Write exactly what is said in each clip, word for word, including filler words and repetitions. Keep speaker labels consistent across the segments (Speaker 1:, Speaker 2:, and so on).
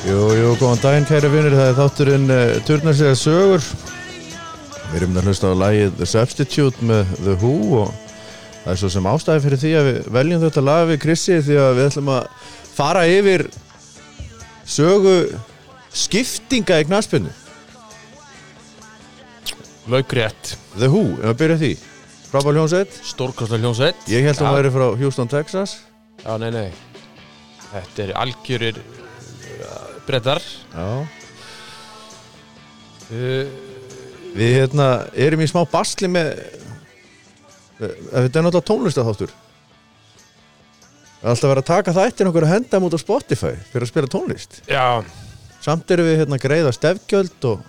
Speaker 1: Jú, jú, góðan daginn, kæri vinir, það er þátturinn uh, Turnaslega sögur. Við erum að hlusta á lagið The Substitute með The Who og það er svo sem ástæði fyrir því að við veljum þetta lag við Krissi því að við ætlum að fara yfir sögu skiptinga í knattspyrnu.
Speaker 2: Laukrétt.
Speaker 1: The Who, ef að byrja því. Frábær hljómsveit.
Speaker 2: Stórkostleg hljómsveit.
Speaker 1: Ég held að hún væri frá Houston, Texas.
Speaker 2: Já, nei, nei. Þetta er algjörir brettar.
Speaker 1: Já.
Speaker 2: Uh,
Speaker 1: Við hérna erum í smá basli með Þetta er náttúrulega tónlistaþáttur. Það er alltaf verið að taka þættin okkur að henda út á Spotify fyrir að spila tónlist.
Speaker 2: já,
Speaker 1: Samt erum við hérna að greiða stefgjöld og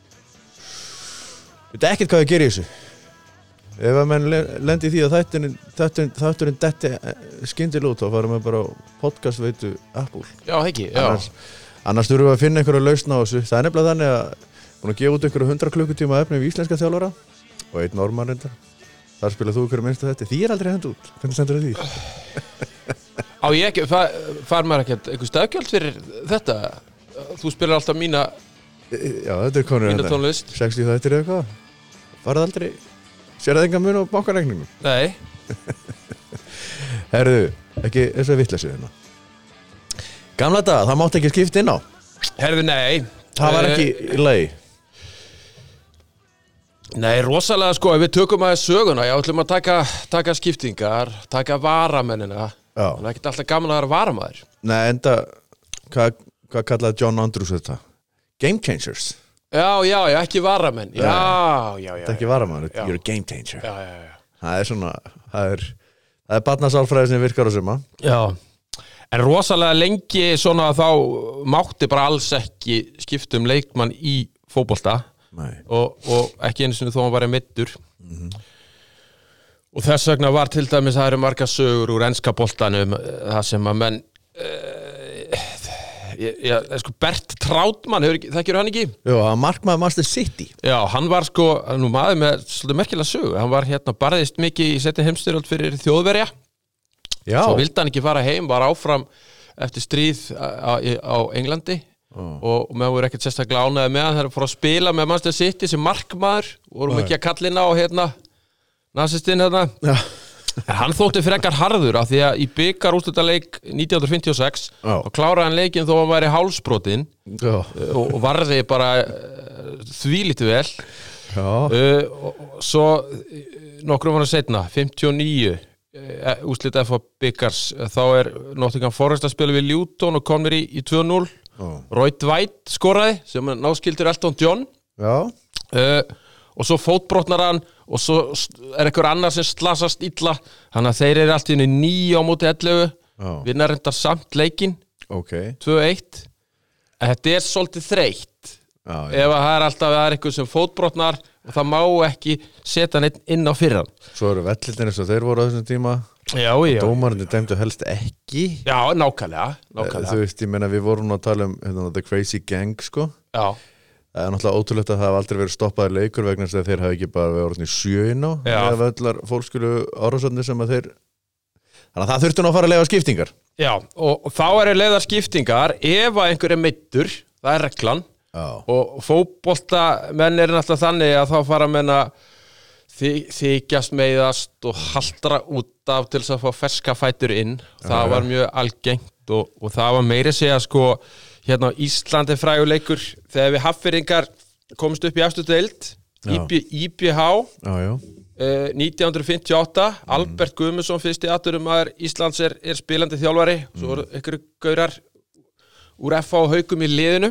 Speaker 1: veit ekkert hvað við gerum í þessu. Ef að menn lendi í því að þættin þátturinn, þátturinn detti skyndilega út þá farum við bara á podcast veitu Apple.
Speaker 2: já, ekki, já.
Speaker 1: Annars, annars þurfum við að finna einhverja lausn á þessu. Það er nefnilega þannig að búin að gefa út einhverja hundra klukkutíma efni við íslenska þjálfara og einn normann reyndar. Þar spilað þú einhverju minnstu þetta. Því er aldrei hend út. Hvernig stendur það því?
Speaker 2: Á ég ekki, far, far maður ekkert einhver stafgjöld fyrir þetta? Þú spilar alltaf mína,
Speaker 1: Já, þetta er konur
Speaker 2: mína tónlist.
Speaker 1: sextíu þættir eða eitthvað. Farað aldrei. Sér það engan mun á bankareikningum?
Speaker 2: Nei.
Speaker 1: Herðu, ekki eins og vitleysu hérna. Gamla daga, það mátti ekki skipta inn á.
Speaker 2: Herðu, nei.
Speaker 1: Það var
Speaker 2: Eh,
Speaker 1: ekki í lagi.
Speaker 2: Nei, rosalega sko, ef við tökum aðeins söguna, já, ætlum að taka, taka skiptingar, taka varamennina.
Speaker 1: Já.
Speaker 2: Það er ekkert alltaf gaman að vera varamæður.
Speaker 1: Nei, enda, hvað, hvað kallaði John Andrews þetta? Game changers.
Speaker 2: Já, já, já, ekki varamenn. Já, já, já.
Speaker 1: Þetta er ekki varamæður,
Speaker 2: Já.
Speaker 1: you're a game changer.
Speaker 2: Já, já, já.
Speaker 1: Það er svona, það er, það er barnasálfræði sem virkar á suma.
Speaker 2: Já, en rosalega lengi svona þá mátti bara alls ekki skipta um leikmann í fótbolta
Speaker 1: Nei.
Speaker 2: og, og ekki einu sinni þó hann var meiddur. Og þess vegna var til dæmis það eru margar sögur úr enska boltanum það sem að menn uh, ég, ég, sko Bert Trautmann, þekkir hann ekki?
Speaker 1: Jú, það markmaður Manchester City.
Speaker 2: Já, hann var sko, nú maður með svolítið merkilega sögu, hann var hérna barðist mikið í seinni heimsstyrjöld fyrir Þjóðverja.
Speaker 1: Já.
Speaker 2: Svo vildi hann ekki fara heim, var áfram eftir stríð á, á, á Englandi oh. og, og með voru ekkert sérstaklega ánægði með hann þegar hann fór að spila með Manchester City sem markmaður, vorum ekki að kalla inn á hérna, nasistinn hérna.
Speaker 1: Já.
Speaker 2: En hann þótti frekar harður af því að í bikarúrslitaleik nítján hundruð fimmtíu og sex
Speaker 1: Já.
Speaker 2: og kláraði hann leikinn þó hann væri hálsbrotinn
Speaker 1: Já.
Speaker 2: og, og varði bara uh, þvílítið vel.
Speaker 1: Já.
Speaker 2: Uh, og, og svo uh, nokkrum ára seinna, fimmtíu og níu uh, úrslit F A bikars, uh, þá er Nottingham Forest að spila við Luton og komnir í, í tvö núll.
Speaker 1: Já.
Speaker 2: Roy Dwight skoraði sem er náskildur Elton John.
Speaker 1: Já.
Speaker 2: Uh, og svo fótbrotnar hann og svo er einhver annar sem slasast illa þannig að þeir eru allt í einu níu á móti ellefu vinna reyndar samt leikinn
Speaker 1: Ok.
Speaker 2: tvö eitt en þetta er svolítið þreytt
Speaker 1: Já, já.
Speaker 2: ef að það er alltaf það er einhver sem fótbrotnar og það má ekki setja hann inn á fyrran.
Speaker 1: Svo eru vellirnir eins og þeir voru á þessum tíma.
Speaker 2: Já, já.
Speaker 1: Dómarnir dæmdu helst ekki.
Speaker 2: Já, nákvæmlega, nákvæmlega.
Speaker 1: Þú veist, ég meina við vorum nú að tala um hérna, The Crazy Gang, sko.
Speaker 2: Já.
Speaker 1: Það er náttúrulega ótrúlegt að það hafa aldrei verið stoppaður leikur vegna þess að þeir hafa ekki bara verið orðin í sjöin á eða völlar fólkskulu árásarnir sem að þeir þannig að það þurfti nú að fara að leiða skiptingar.
Speaker 2: Já, og, og þá eru leiðar skiptingar ef að einhver er meiddur, það er reglan.
Speaker 1: Já.
Speaker 2: Og fótboltamenn er náttúrulega þannig að þá fara menn að þy, þykjast meiðast og haldra út af til þess að fá ferska fætur inn. Það
Speaker 1: Já,
Speaker 2: var mjög algengt og, og það var meira að segja sko hérna á Íslandi fræguleikur þegar við Hafnfirðingar komst upp í efstu deild I B H
Speaker 1: Já, já.
Speaker 2: Uh, nítján hundruð fimmtíu og átta mm. Albert Guðmundsson fyrsti atvinnumaður Íslands er, er spilandi þjálfari mm. svo eru ykkur gaurar úr F A og Haukum í liðinu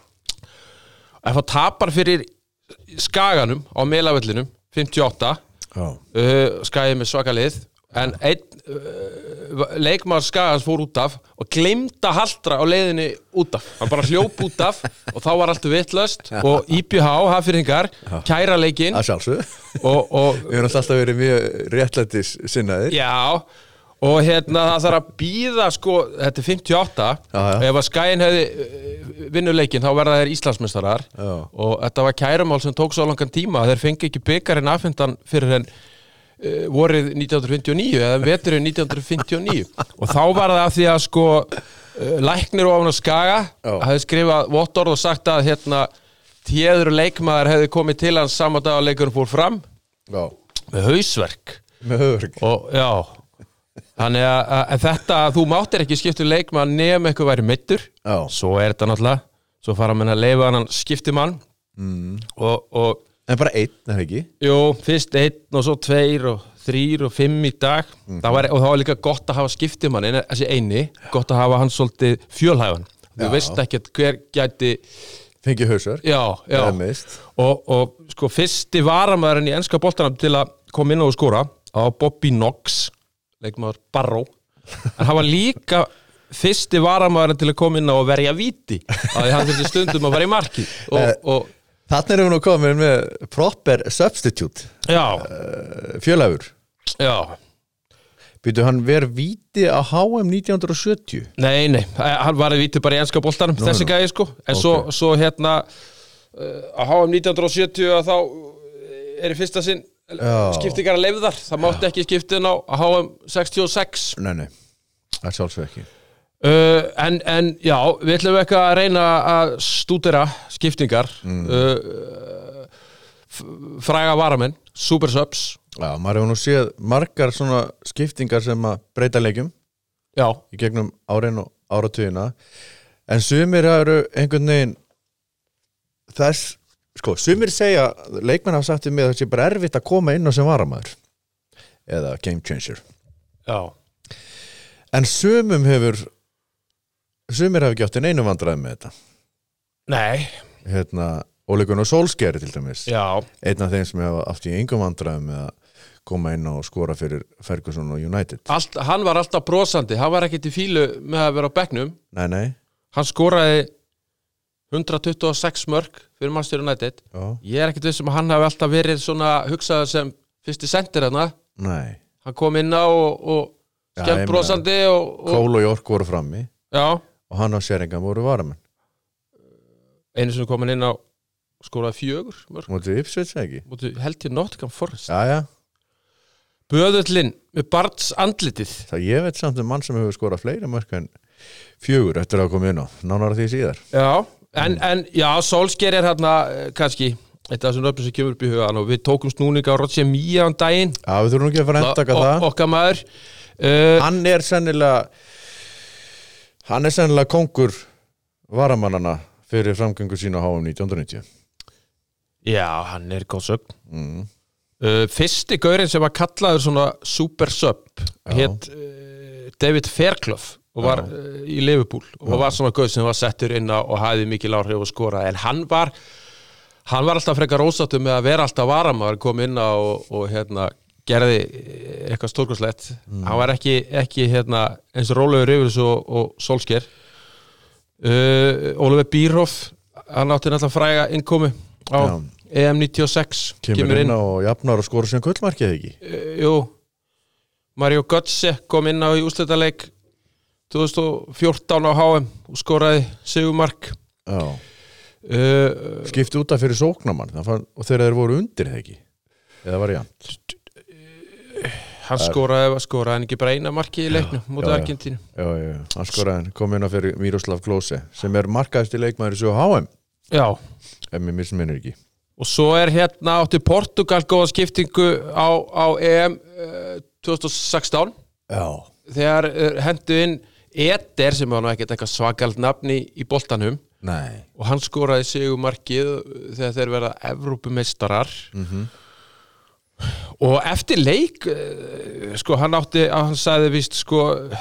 Speaker 2: F A tapar fyrir Skaganum á Melavellinum fimmtíu og átta uh, Skagið með svaka lið en einn uh, leikmaður Skagans fór út af og gleymda haldra á leiðinni út af hann bara hljóp út af og þá var allt vitlaust og I B H, Hafnfirðingar kæra leikinn
Speaker 1: að sjálfsög
Speaker 2: og, og
Speaker 1: við erum alltaf verið mjög réttlætis sinnaðir.
Speaker 2: já og hérna það þarf að bíða sko, þetta er fimmtíu og átta
Speaker 1: Já, já.
Speaker 2: ef að Skaginn hefði vinnuleikinn þá verða þeir Íslandsmeistarar
Speaker 1: Já.
Speaker 2: og þetta var kærumál sem tók svo langan tíma þeir fengi ekki bikarinn afhentan fyrir henn Uh, vorið nítján hundruð fimmtíu og níu eða veturinn nítján hundruð fimmtíu og níu og þá var það af því að sko læknir ofan á Skaga hafði skrifað vottorð og sagt að hérna téður leikmaður hefði komið til hans sama dag að leikurinn fór fram
Speaker 1: já.
Speaker 2: með hausverk
Speaker 1: með hausverk
Speaker 2: og já þannig að, að, að þetta að þú máttir ekki skipta um leikmann nema eitthvað væri meiddur svo er þetta náttúrulega svo fara menn að leifa hann skiptimann
Speaker 1: mm.
Speaker 2: og, og
Speaker 1: en bara einn, er það ekki?
Speaker 2: Jú, fyrst einn og svo tveir og þrýr og fimm í dag mm. það var, og það var líka gott að hafa skiptimann en þessi eini, gott að hafa hann svolítið fjölhæfan þú veist ekki hver gæti
Speaker 1: fengið hausverk
Speaker 2: já, já. Og, og sko fyrsti varamæðurinn í enska boltanum til að koma inn og skora á Bobby Knox leikmaður Barrow en hann var líka fyrsti varamæðurinn til að koma inn á að verja víti að hann þurfti stundum að vera í marki og, og
Speaker 1: þarna erum við nú komin með proper substitute
Speaker 2: já.
Speaker 1: Uh, fjölhæfur
Speaker 2: já
Speaker 1: Býtu hann verið víti á H M nítján hundruð og sjötíu?
Speaker 2: Nei, nei, hann var víti bara í enska boltanum no, þessi gæði sko, en okay. svo, svo hérna uh, á H M nítján hundruð og sjötíu að þá er í fyrsta sinn skiptingar að leyfðar, það mátti ekki skiptin á H M sextíu og sex
Speaker 1: Nei, nei, það sjálfsög ekki
Speaker 2: uh, en, en já, við ætlum ekki að reyna að stúdera skiptingar mm. uh, fræga varamenn, super subs
Speaker 1: Já, maður hefur nú séð margar svona skiptingar sem að breyta leikjum
Speaker 2: Já.
Speaker 1: Í gegnum árin og áratugina en sumir eru einhvern veginn þess, sko, sumir segja leikmenn hafa sagt við mig að það sé bara erfitt að koma inn á sem varamaður eða game changer
Speaker 2: Já.
Speaker 1: En sumum hefur sumir hafa ekki átt en einu vandræði með þetta
Speaker 2: Nei
Speaker 1: Hérna, Ole Gunnar Solskjær til dæmis
Speaker 2: Já.
Speaker 1: Einn af þeim sem hafa átt í engum vandræði með að koma inn og skora fyrir Ferguson og United
Speaker 2: Allt, hann var alltaf brosandi, hann var ekki til fílu með að vera á bekknum
Speaker 1: Nei, nei
Speaker 2: Hann skoraði hundrað tuttugu og sex mörk fyrir Manchester United
Speaker 1: Já.
Speaker 2: Ég er ekkert vissum að hann hafi alltaf verið svona hugsaður sem fyrsti sendir hana
Speaker 1: Nei
Speaker 2: Hann kom inn á og, og skemmt brosandi og, og...
Speaker 1: Cole og York voru frammi
Speaker 2: Já.
Speaker 1: og hann og Sheringham voru varamenn
Speaker 2: Einu sem kom inn á skoraði fjögur mörk
Speaker 1: Mótið Ipswich ekki
Speaker 2: Mótið held ég Nottingham Forest
Speaker 1: Já, já
Speaker 2: Böðullinn með Barts andlitið
Speaker 1: Það ég veit samt um mann sem hefur skorað fleiri mörk en fjögur eftir að koma inn á nánar því síðar
Speaker 2: Já, en, mm. en já, Solskjær er hérna kannski eitt af þessum nöfnum sem kemur upp í hugan og við tókum snúninga á Roger Milla um daginn
Speaker 1: Já, við þurfum ekki að fara að endaka það
Speaker 2: Okkar maður uh,
Speaker 1: Hann er sennilega Hann er sennilega kongur varamannana fyrir framgöngu sína á H M nítján hundruð og níutíu
Speaker 2: Já, hann er góð sögn
Speaker 1: mm.
Speaker 2: Uh, fyrsti gaurinn sem var kallaður svona super sub hétt uh, David Fairclough og var uh, í Liverpool og Já. Var svona gaur sem var settur inn á og hafði mikil áhrif að skora en hann var hann var alltaf frekar rósattur með að vera alltaf varamaður kom inn á og, og hérna gerði eitthvað stórkostlegt mm. hann var ekki, ekki hérna eins og rólegur yfir þessu og, og Solskjær uh, Oliver Bierhoff hann átti náttúrulega fræga innkomi á Já. E M níutíu og sex
Speaker 1: kemur, kemur inn á og jafnar og skora sem gullmarkið ekki
Speaker 2: uh, Jú Mario Götze kom inn á í úrslitaleik tvö þúsund og fjórtán á H M og skoraði sigurmark
Speaker 1: Já
Speaker 2: uh,
Speaker 1: skipti út af fyrir sóknarmann og þegar þeir voru undir það ekki eða var jafnt
Speaker 2: Hann skoraði, skoraði hann ekki bara eina marki í leiknum mútið Argentínu
Speaker 1: Já, já, hann skoraði kom inn á fyrir Miroslav Klose sem er markaðasti leikmaður í svo H M
Speaker 2: Já
Speaker 1: ef mér misminnir ekki
Speaker 2: Og svo er hérna átti Portugal góða skiptingu á, á E M uh, tvö þúsund og sextán
Speaker 1: Já.
Speaker 2: Þegar uh, hendu inn Eder sem var nú ekkert eitthvað svakalt nafn í, í boltanum
Speaker 1: Nei.
Speaker 2: Og hann skoraði sigurmarkið þegar þeir verða Evrópumeistarar
Speaker 1: mm-hmm.
Speaker 2: Og eftir leik uh, sko hann átti hann sagði víst sko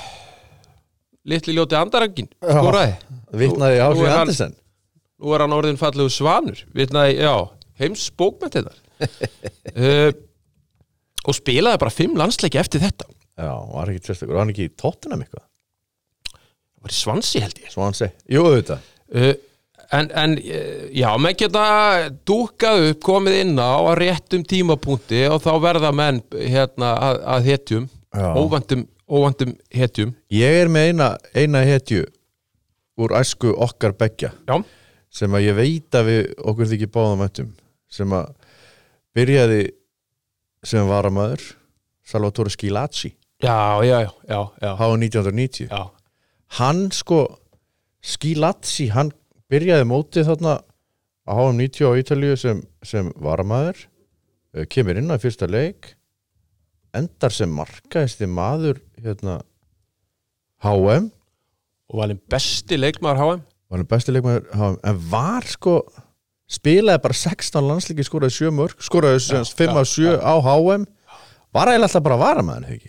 Speaker 2: litli ljóti andarangin skoraði
Speaker 1: Vitnaði á sig Andersen
Speaker 2: Nú er hann orðin fallegu svanur Vitnaði, já heims bókmenntinnar uh, og spilaði bara fimm landsleiki eftir þetta
Speaker 1: Já, var ekki tveist var hann ekki í Tottenham eitthvað
Speaker 2: var í Swansea held ég
Speaker 1: Swansea, jú auðvitað
Speaker 2: uh, en, en já, menn geta dúkkað upp, komið inn á að réttum tímapunkti og þá verða menn hérna að, að hetjum óvæntum, óvæntum hetjum
Speaker 1: Ég er með eina, eina hetju úr æsku okkar beggja
Speaker 2: Já
Speaker 1: sem að ég veit að við okkur þykir báðum öttum sem að byrjaði sem varamaður Salvatore Schillaci
Speaker 2: Já, já, já, já.
Speaker 1: H M nítján hundruð og níutíu
Speaker 2: Já.
Speaker 1: hann sko Skilazzi, hann byrjaði mótið þarna á H M níutíu á Ítalíu sem, sem varamaður, kemur inn á fyrsta leik, endar sem markaðisti maður hérna H M
Speaker 2: og var hann besti leikmaður H M
Speaker 1: var hann besti leikmaður H M en var sko spilaði bara sextán landsleiki, skoraði sjö mörk skoraði semst fimm af sjö á H M var eiginlega alltaf bara varamaður ekki?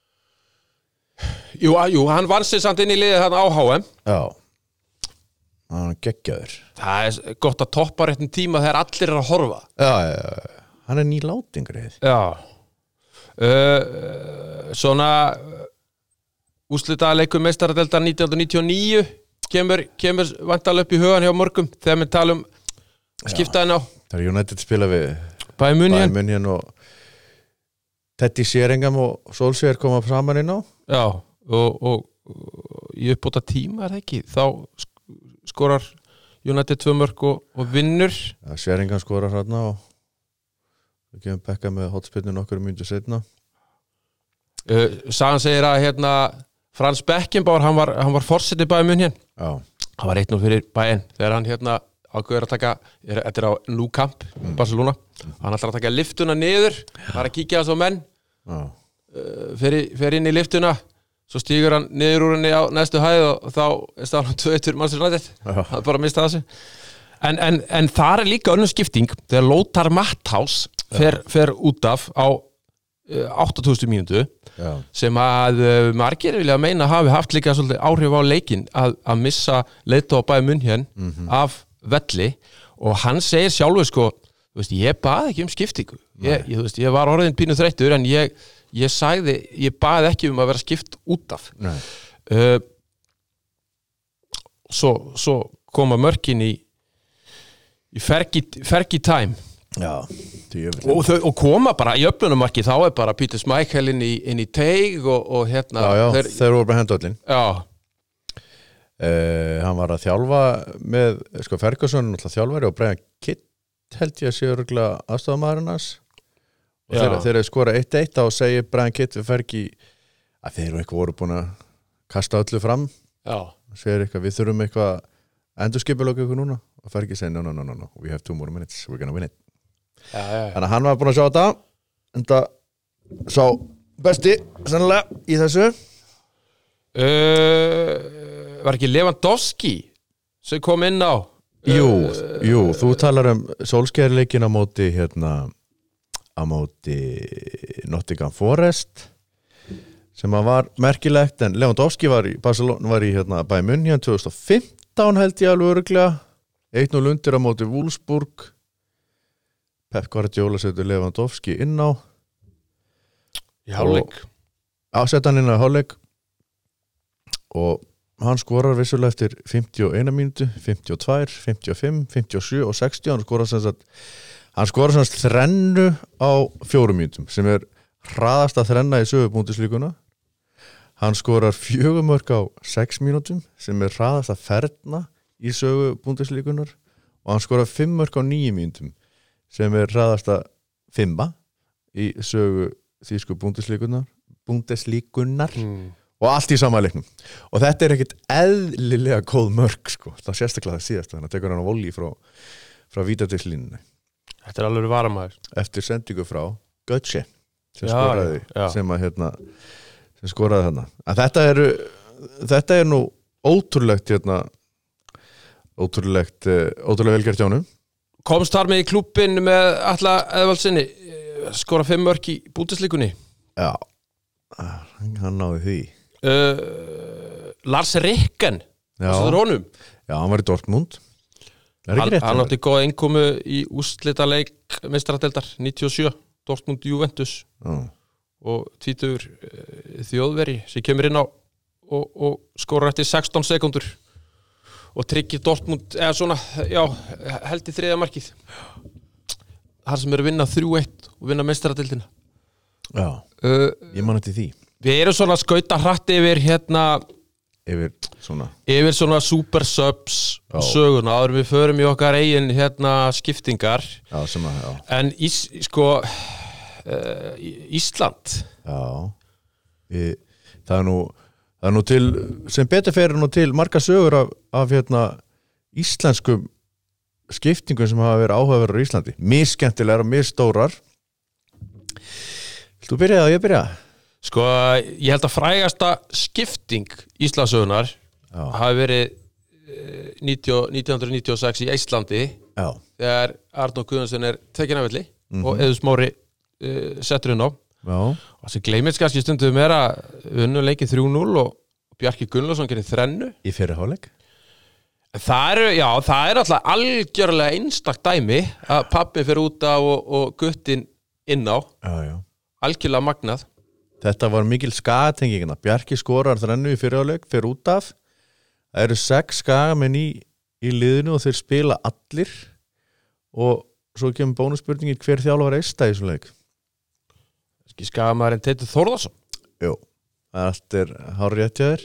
Speaker 2: Jú, jú, hann var sér samt inn í liðið þarna á H M
Speaker 1: Já, hann geggjaður. Það
Speaker 2: er gott að toppa réttum tíma þegar allir er að horfa.
Speaker 1: Já, já, já, hann er nýlátingrið.
Speaker 2: Já uh, Svona úrslita leikur meistaradeildar nítján hundruð níutíu og níu kemur, kemur vantalega upp í hugan hjá mörgum þegar við talum skiptaðin á.
Speaker 1: Það er United spila við
Speaker 2: Bayern München.
Speaker 1: Bayern München og Teddy Sheringham og Solskjaer koma saman inn á.
Speaker 2: Já, og, og, og í uppbóta tíma er það ekki, þá skorar United tvö mörk og, og vinnur.
Speaker 1: Ja, Sheringham skorar hérna og við gefum bekka með hotspinnu nokkur mínútur seinna.
Speaker 2: Uh, Sagan segir að hérna Frans Beckenbauer, hann var, hann var forseti Bayern München.
Speaker 1: Já.
Speaker 2: Hann var eitt nú fyrir Bayern þegar hann hérna ákveður að taka, er, þetta er á Nou Camp mm. Barcelona, mm. hann ætlar að taka liftuna niður, það er að kíkja þess á menn uh, fyrir, fyrir inn í liftuna, svo stígur hann niður úr henni á næstu hæð og þá er stáðan tvö eitt Manchester United, hann bara mista þessu en, en, en þar er líka önnur skipting þegar Lothar Matthaus fer, fer út af á uh, áttatíu mínútu Já. sem að uh, margir vilja meina hafi haft líka svolítið áhrif á leikinn að, að missa leiðtoga Bayern München mm-hmm. af velli og hann segir sjálfur sko, þú veist, ég bað ekki um skiptingu ég, ég, þú veist, ég var orðin pínu þreyttur en ég, ég sagði, ég bað ekki um að vera skipt út af uh, svo, svo koma mörkin í í Fergie, Fergie time
Speaker 1: Já,
Speaker 2: og, þau, og koma bara í öflunumarki þá er bara Peter Schmeichel inn í, inn í teig og, og hérna
Speaker 1: Já, já,
Speaker 2: þeir,
Speaker 1: þeir voru bara hendöllin
Speaker 2: Já
Speaker 1: Uh, hann var að þjálfa með sko Ferguson, náttúrulega þjálfari og Brian Kidd held ég að sé örgulega aðstofamaðurinn hans og þegar þeir skora eitt eitt þá segir Brian Kidd við Fergie að þeir eru eitthvað voru búin að kasta öllu fram og segir eitthvað, við þurfum eitthvað endurskipulöku ykkur núna og Fergie segir no, no, no, no, no, we have two more minutes, we're gonna win it
Speaker 2: já, já, já.
Speaker 1: Þannig að hann var búin að sjá þetta en það sá besti sennilega í þessu
Speaker 2: uh, Var ekki Lewandowski sem kom inn á
Speaker 1: Jú, uh, jú, þú talar um Solskjaer-leikinn á móti hérna á móti Nottingham Forest sem að var merkilegt en Lewandowski var í Barcelona var í hérna Bayern München tvö þúsund og fimmtán held ég alveg örugglega eitt núll undir á móti Wolfsburg Pep Guardiola setur Lewandowski inn á
Speaker 2: í hálfleik
Speaker 1: ásetta hann inn á hálfleik og hann skorar vissulega eftir fimmtíu og eina mínútu, fimmtíu og tvö, fimmtíu og fimm, fimmtíu og sjö og sextíu hann skorar sem sagt hann skorar sem sagt þrennu á fjórum mínútum sem er hraðasta þrenna í sögu Bundesliguna hann skorar fjögur mörk á sex mínútum sem er hraðasta ferna í sögu Bundesliganar og hann skorar fimm mörk á níu mínútum sem er hraðasta fimma í sögu þýsku Bundesliganar Bundesliganar mm. og allt í sama leiknum og þetta er ekkert eðlilega góð mörk sko. það sérstaklega það síðast þannig að tekur hann á volley frá, frá vítateigslínunni
Speaker 2: Þetta er alveg varamaður
Speaker 1: eftir sendingu frá Götze sem
Speaker 2: já,
Speaker 1: skoraði
Speaker 2: já.
Speaker 1: sem að hérna sem skoraði þarna en þetta er, þetta er nú ótrúlegt hérna ótrúlegt ótrúlega velgert hjá honum
Speaker 2: Komst þar með í klúbbin með Atla Eðvaldsinni skora fimm mörk í Bundesligunni
Speaker 1: Já, hann náði því
Speaker 2: Uh, Lars Ricken
Speaker 1: Já.
Speaker 2: honum.
Speaker 1: Já, hann var í Dortmund
Speaker 2: Hann, hann átti góða innkomu í úrslitaleik meistaradeildar níutíu og sjö Dortmund Juventus
Speaker 1: Já.
Speaker 2: og tvítugur uh, þjóðveri sem kemur inn á og, og skorar eftir sextán sekúndur og tryggir Dortmund eða svona, já, held í þriðja markið þar sem eru að vinna þrjú eitt og vinna meistaradeildina
Speaker 1: Já,
Speaker 2: uh,
Speaker 1: ég man eftir því
Speaker 2: Við erum svona að skauta hratt yfir hérna
Speaker 1: yfir svona
Speaker 2: yfir svona super subs
Speaker 1: Já.
Speaker 2: söguna áður en við förum í okkar eigin hérna skiptingar
Speaker 1: Já, sem að, já
Speaker 2: en ís, sko uh, Ísland
Speaker 1: Já, við, það er nú Það er nú til, sem betur fer nú til marga sögur af, af hérna, íslenskum skiptingum sem hafa verið áhugaverðar í Íslandi. Misskemmtilegar og misstórar. Viltu byrja eða ég byrja?
Speaker 2: Sko, ég held að frægasta skipting Íslandssögunar hafi verið eh, nítján hundruð níutíu og sex í Íslandi
Speaker 1: Já.
Speaker 2: þegar Arnór Guðjónsson er tekinn af velli
Speaker 1: Mhm.
Speaker 2: og Eður Smári uh, settur inn á.
Speaker 1: Já.
Speaker 2: Og sem gleymist kannski stundum er að við unnum leikinn þrjú núll og Bjarki Gunnlaugsson gerir þrennu.
Speaker 1: Í fyrri hálfleik?
Speaker 2: Það er, já, það er alltaf algjörlega einstakt dæmi að pabbi fer út af og, og guttin inn á.
Speaker 1: Já, já.
Speaker 2: Algjörlega magnað.
Speaker 1: Þetta var mikil skagatengingina. Bjarki skorar þrennu í fyrri hálfleik, fer út af. Það eru sex skagamenn í, í liðinu og þeir spila allir og svo kemur bónusspurningin hver þjálfar eista í þessum leik.
Speaker 2: Skagamaðurinn Teitur Þórðarsson.
Speaker 1: Jú, allt er hárrétt hjá þér.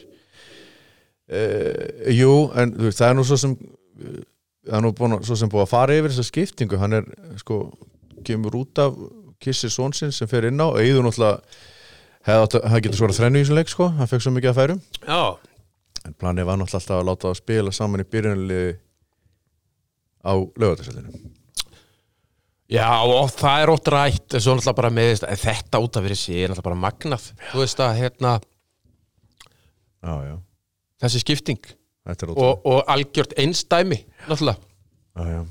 Speaker 1: Uh, jú, en þú veist, það er nú svo sem uh, það er nú búin, svo sem búið að fara yfir þessa skiptingu, hann er sko, kemur út af Kissi Sonsinn sem fer inn á, og Eiður náttúrulega hefði hef getur skorað þrennu í þessum leik sko, hann fekk svo mikið að færum.
Speaker 2: Já.
Speaker 1: En planið var náttúrulega alltaf að láta það spila saman í byrjunarliði á Laugardalsvellinum.
Speaker 2: Já, og það er ótt rætt, en svo náttúrulega bara með en þetta út af fyrir sig er náttúrulega bara magnað. Þú veist að, hérna,
Speaker 1: Já, já.
Speaker 2: þessi skipting
Speaker 1: Þetta er
Speaker 2: og,
Speaker 1: ótrúlega.
Speaker 2: og algjört einstæmi, náttúrulega.
Speaker 1: Já, já.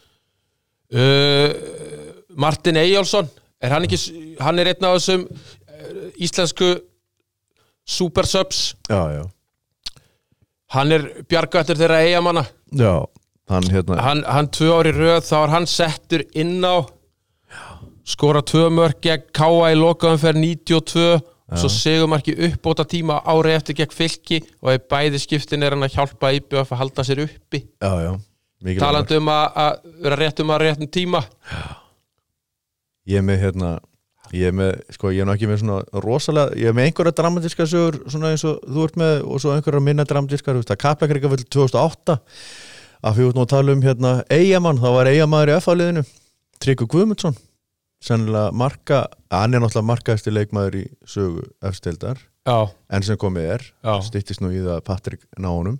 Speaker 2: Uh, Martin Eyjálsson, er hann ekki, hann er einn af þessum uh, íslensku super subs.
Speaker 1: Já, já.
Speaker 2: Hann er bjargvættur þeirra Eyjamanna.
Speaker 1: Já, hann hérna
Speaker 2: Hann, hann tvö ári röð, þá er hann settur inn á, skora tvö mörk gegn K A í lokaumferð níutíu og tvö, og svo segumarki uppbóta tíma ári eftir gegn Fylki, og í bæði skiptin er hann að hjálpa I B F að halda sér uppi.
Speaker 1: Já, já. Mikilvægt.
Speaker 2: Talandi um að, að vera rétt um að réttum tíma.
Speaker 1: Ég er með hérna ég er með, sko, ég er nú ekki með svona rosalega, ég er með einhverja dramatíska sögur svona eins og þú ert með, og svo einhverja minna dramatíska, þú veist, að Kaplakrika tvö þúsund og átta, að við út nú að tala um hérna Eyjamann, þá var Eyjamaður í F A-liðinu Tryggvi Guðmundsson, sennilega marka, hann er náttúrulega markaðasti leikmaður í sögu F-deildar,
Speaker 2: Já.
Speaker 1: enn sem komið er,
Speaker 2: Já.
Speaker 1: styttist nú í það Patrik ná honum,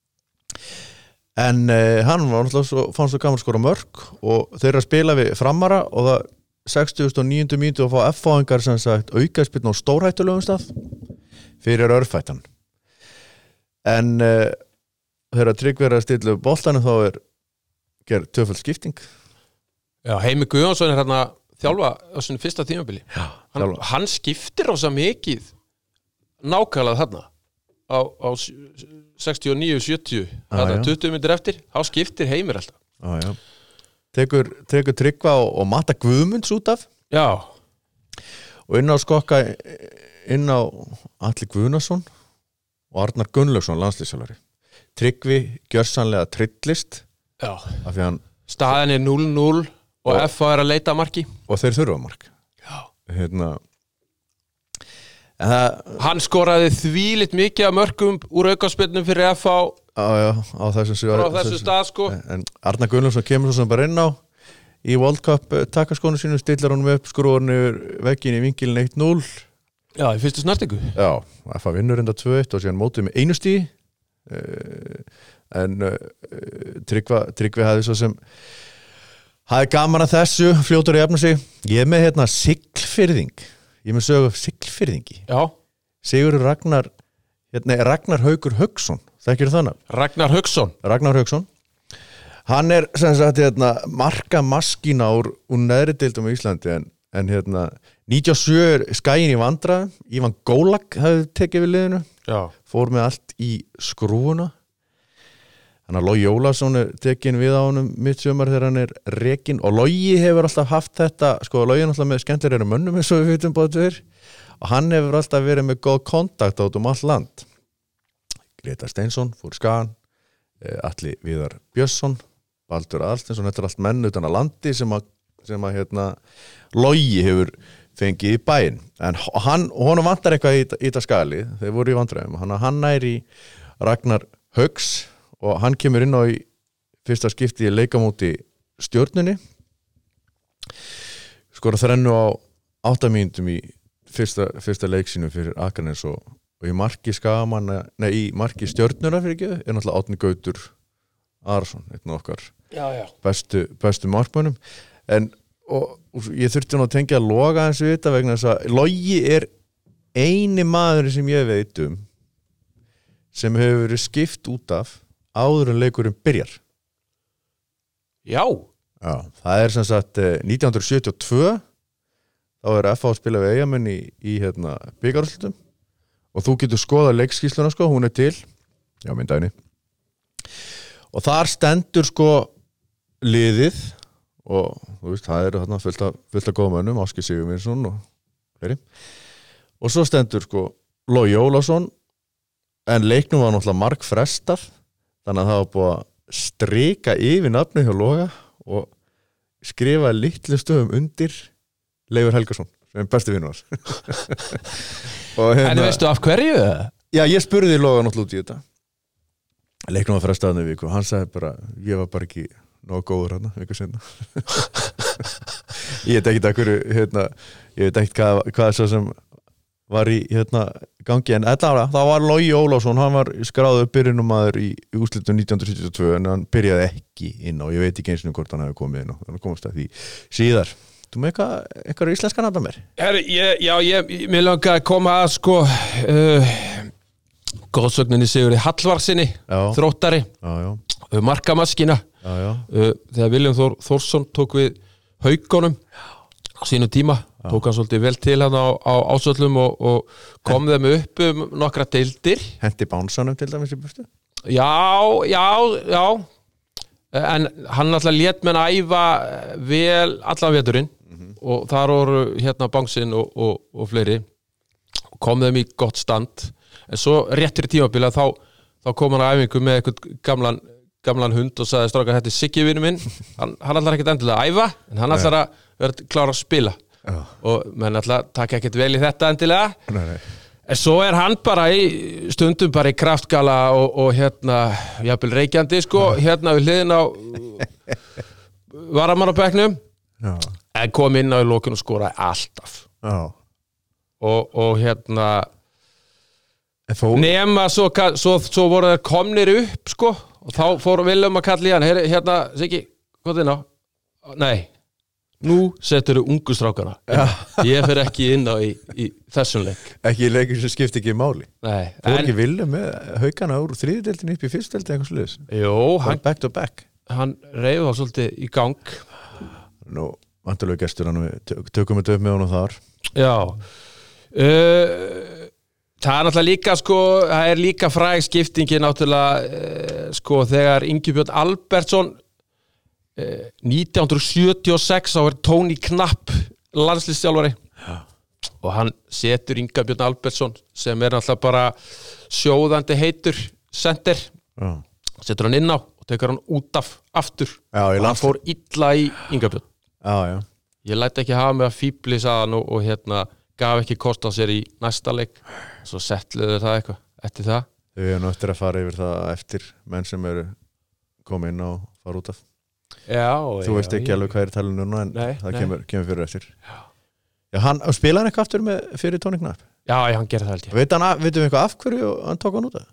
Speaker 1: en eh, hann var náttúrulega svo, fannst þú gaman að skora mörk, og þeir eru að spila við Framara, og það sextíu og níu mínútu að fá F-fáingar sem sagt aukaspyrnu á stórhættulegum stað fyrir örfættan, en uh, þegar Tryggvi er að stilla upp boltanum, þá er gerð tvöföld skipting.
Speaker 2: Já, Heimi Guðjónsson er hérna þjálfa á sinni fyrsta tímabili.
Speaker 1: Já,
Speaker 2: hann, hann skiptir rosa mikið nákvæmlega þarna á, á sextíu og níu sjötíu, þarna tuttugu mínútur eftir, þá skiptir Heimir alltaf.
Speaker 1: Já, já. Tekur, tekur Tryggva og, og Matta Guðmunds út af.
Speaker 2: Já.
Speaker 1: Og inn á skokka inn á Atli Guðnason og Arnar Gunnlaugsson, landslýsjálfari. Tryggvi gjörsamlega trillist.
Speaker 2: Já.
Speaker 1: Af því hann
Speaker 2: staðan er núll núll og, og F A er að leita marki.
Speaker 1: Og þeir þurfa mark.
Speaker 2: Já.
Speaker 1: Hérna það,
Speaker 2: hann skoraði þvílitt mikið af mörkum úr aukaspyrnum fyrir F A
Speaker 1: á, já, á þessum,
Speaker 2: á þessu stað sko.
Speaker 1: En Arnar Gunnlaugsson kemur svo sem bara inn á í World Cup takkaskónu sínu, stillar honum upp, skrúar niður veggin í vinkilin eitt núll.
Speaker 2: Já, í fyrstu snertingu.
Speaker 1: Já, F A vinnur enda tvö eitt og síðan mótið með einu stíð. Uh, en uh, Tryggva, Tryggvi hafði svo sem hafði gaman að þessu, fljótur að jafna sig. Ég er með hérna Siglfirðing, ég er með sögu Siglfirðingi.
Speaker 2: Já.
Speaker 1: Sigurður Ragnar hérna, Ragnar Haukur Hauksson, þekkirðu þannig?
Speaker 2: Ragnar Hauksson.
Speaker 1: Ragnar Hauksson. Hann er sem sagt hérna, marka maskína úr, úr neðri deildum í Íslandi, en, en hérna níutíu og sjö er Skaginn í vandræðum. Ívan Gólak hafði tekið við liðinu.
Speaker 2: Já.
Speaker 1: Fór með allt í skrúfuna. Þannig að Logi Ólafsson er tekin við á honum mitt sumar þegar hann er rekinn, og Logi hefur alltaf haft þetta, sko, Logi er alltaf með skemmtilegri mönnum eins og við vitum báðu tveir, og hann hefur alltaf verið með góð kontakt át um allt land. Gretar Steinsson fór Skagan, Atli Viðar Björnsson, Baldur Aðalsteinsson, þetta er allt menn utan að landi sem að, sem að hérna, Logi hefur fengið í bæinn, en hann, honum vantar eitthvað í, í þetta skali, þeir voru í vandræðum, hann, hann er í Ragnar Hauks, og hann kemur inn á í fyrsta skipti í leikamóti Stjörnunni, skora þrennu á átta mínútum í fyrsta, fyrsta leiksinu fyrir Akranes, og og í marki Skagamanna, nei í marki Stjörnuna fyrir ekki, er náttúrulega Árni Gautur Arason, einn af okkar
Speaker 2: já, já.
Speaker 1: bestu, bestu markmönnum en og, og ég þurfti nú að tengja að Loga eins við þetta vegna þess að Logi er eini maður sem ég veit um sem hefur verið skipt út af áður en leikurinn byrjar
Speaker 2: Já
Speaker 1: Já, það er sem sagt nítján hundruð sjötíu og tvö þá er F H að spila við Eyjamenn í, í hérna, bikarúrslitum og þú getur skoðað leikskýrsluna sko, hún er til já, myndaðinni og þar stendur sko liðið og þú veist, það eru þarna fullt af, fullt af góða mönnum, Ásgeir Sigurvinsson og fleiri og svo stendur sko Logi Ólafsson en leiknum var náttúrulega margfrestað þannig að það var búið að strika yfir nafni hjá Loga og skrifa litlu stöðum undir Leifur Helgason sem er besti vinur hans hérna,
Speaker 2: En veistu af hverju?
Speaker 1: Já, ég spurði Loga náttúrulega út í þetta leiknum var frestaðan í viku og hann sagði bara, ég var bara ekki nógu góður hérna, viku senna ég veit ekki það hverju hérna, ég veit ekki hvað, hvað svo sem var í hérna gangi en allavega, það var Logi Ólafsson hann var skráður byrjunummaður í, í úrslitum nítján hundruð sjötíu og tvö en hann byrjaði ekki inn á, ég veit ekki eins og hvort hann hefði komið inn á þannig komast að því síðar Þú með eitthvað, eitthvað íslenskan að það mér?
Speaker 2: Herri, ég, já, ég, ég langa að koma að sko uh, góðsögninni Sigurði Hallvarðsinni þróttari,
Speaker 1: já, já.
Speaker 2: Uh, markamaskina
Speaker 1: já, já.
Speaker 2: Uh, þegar Viljum Þór Þórsson tók við Haukunum á sínu tíma já. Tók hann svolítið vel til hann á, á ásöllum og, og kom þeim upp um nokkra deildir
Speaker 1: Hendi Bánsanum til dæmis í burtu?
Speaker 2: Já, já, já en hann alltaf lét menn æfa vel allan veturinn mm-hmm. og þar voru hérna Bánsinn og, og, og fleiri og kom þeim í gott stand en svo réttur í tímabila þá, þá kom hann á æfingu með eitthvað gamlan, gamlan hund og sagði strákar þetta er Siggi vinur minn hann, hann ætlar ekkert endilega að æfa en hann ætlar að vera klára að spila Já. Og menn ætlar taka ekkert vel í þetta endilega
Speaker 1: nei, nei.
Speaker 2: En svo er hann bara í stundum bara í kraftgala og, og hérna jafnvel reykjandi sko hérna við hliðin á varamannabæknum en kom inn á í lokun og skoraði alltaf og, og hérna þó... nema svo, svo, svo voru þeir komnir upp sko og þá fór Viljum að kalla í hann Heyri, hérna Siggi, hvað þinn á? Nei Nú setur þú ungu strákana ég fer ekki inn á í, í þessum leik
Speaker 1: ekki í leikur sem skipt ekki máli
Speaker 2: Nei,
Speaker 1: Fór
Speaker 2: en,
Speaker 1: ekki Viljum með Haukana úr þriðjudeildinni upp í fyrstdeildinni eitthvað sluðis
Speaker 2: Jó, hann,
Speaker 1: back to back
Speaker 2: hann reyði þá svolítið í gang
Speaker 1: Nú, vantarlega gestur hann við tökum þetta upp með honum þar
Speaker 2: Já uh, Það er náttúrulega líka sko það er líka fræg skiptingi náttúrulega uh, sko þegar Ingibjörn Albertsson nítján hundruð sjötíu og sex þá er Tony Knapp landsliðsþjálfari ja. Og hann setur Inga Björn Albertsson sem er náttúrulega bara sjóðandi heitur center ja. Setur hann inn á og tekur hann út af aftur
Speaker 1: já,
Speaker 2: og hann fór illa í Inga Björn
Speaker 1: já, já.
Speaker 2: Ég læt ekki hafa með að fíbli saðan og, og hérna gaf ekki kost á sér í næsta leik svo settluðu það eitthvað eftir það
Speaker 1: Þau er nú eftir að fara yfir það eftir menn sem eru komið inn og fara út af
Speaker 2: Já,
Speaker 1: Þú veist
Speaker 2: já,
Speaker 1: ekki
Speaker 2: ég...
Speaker 1: alveg hvað er talið núna en
Speaker 2: nei,
Speaker 1: það
Speaker 2: nei.
Speaker 1: Kemur, kemur fyrir eftir Já, já hann, spilaði hann eitthvað aftur með fyrir Tony Knapp?
Speaker 2: Já, já, hann gerði það held ég
Speaker 1: Veit hann, veitum við eitthvað af hverju hann tók hann út af?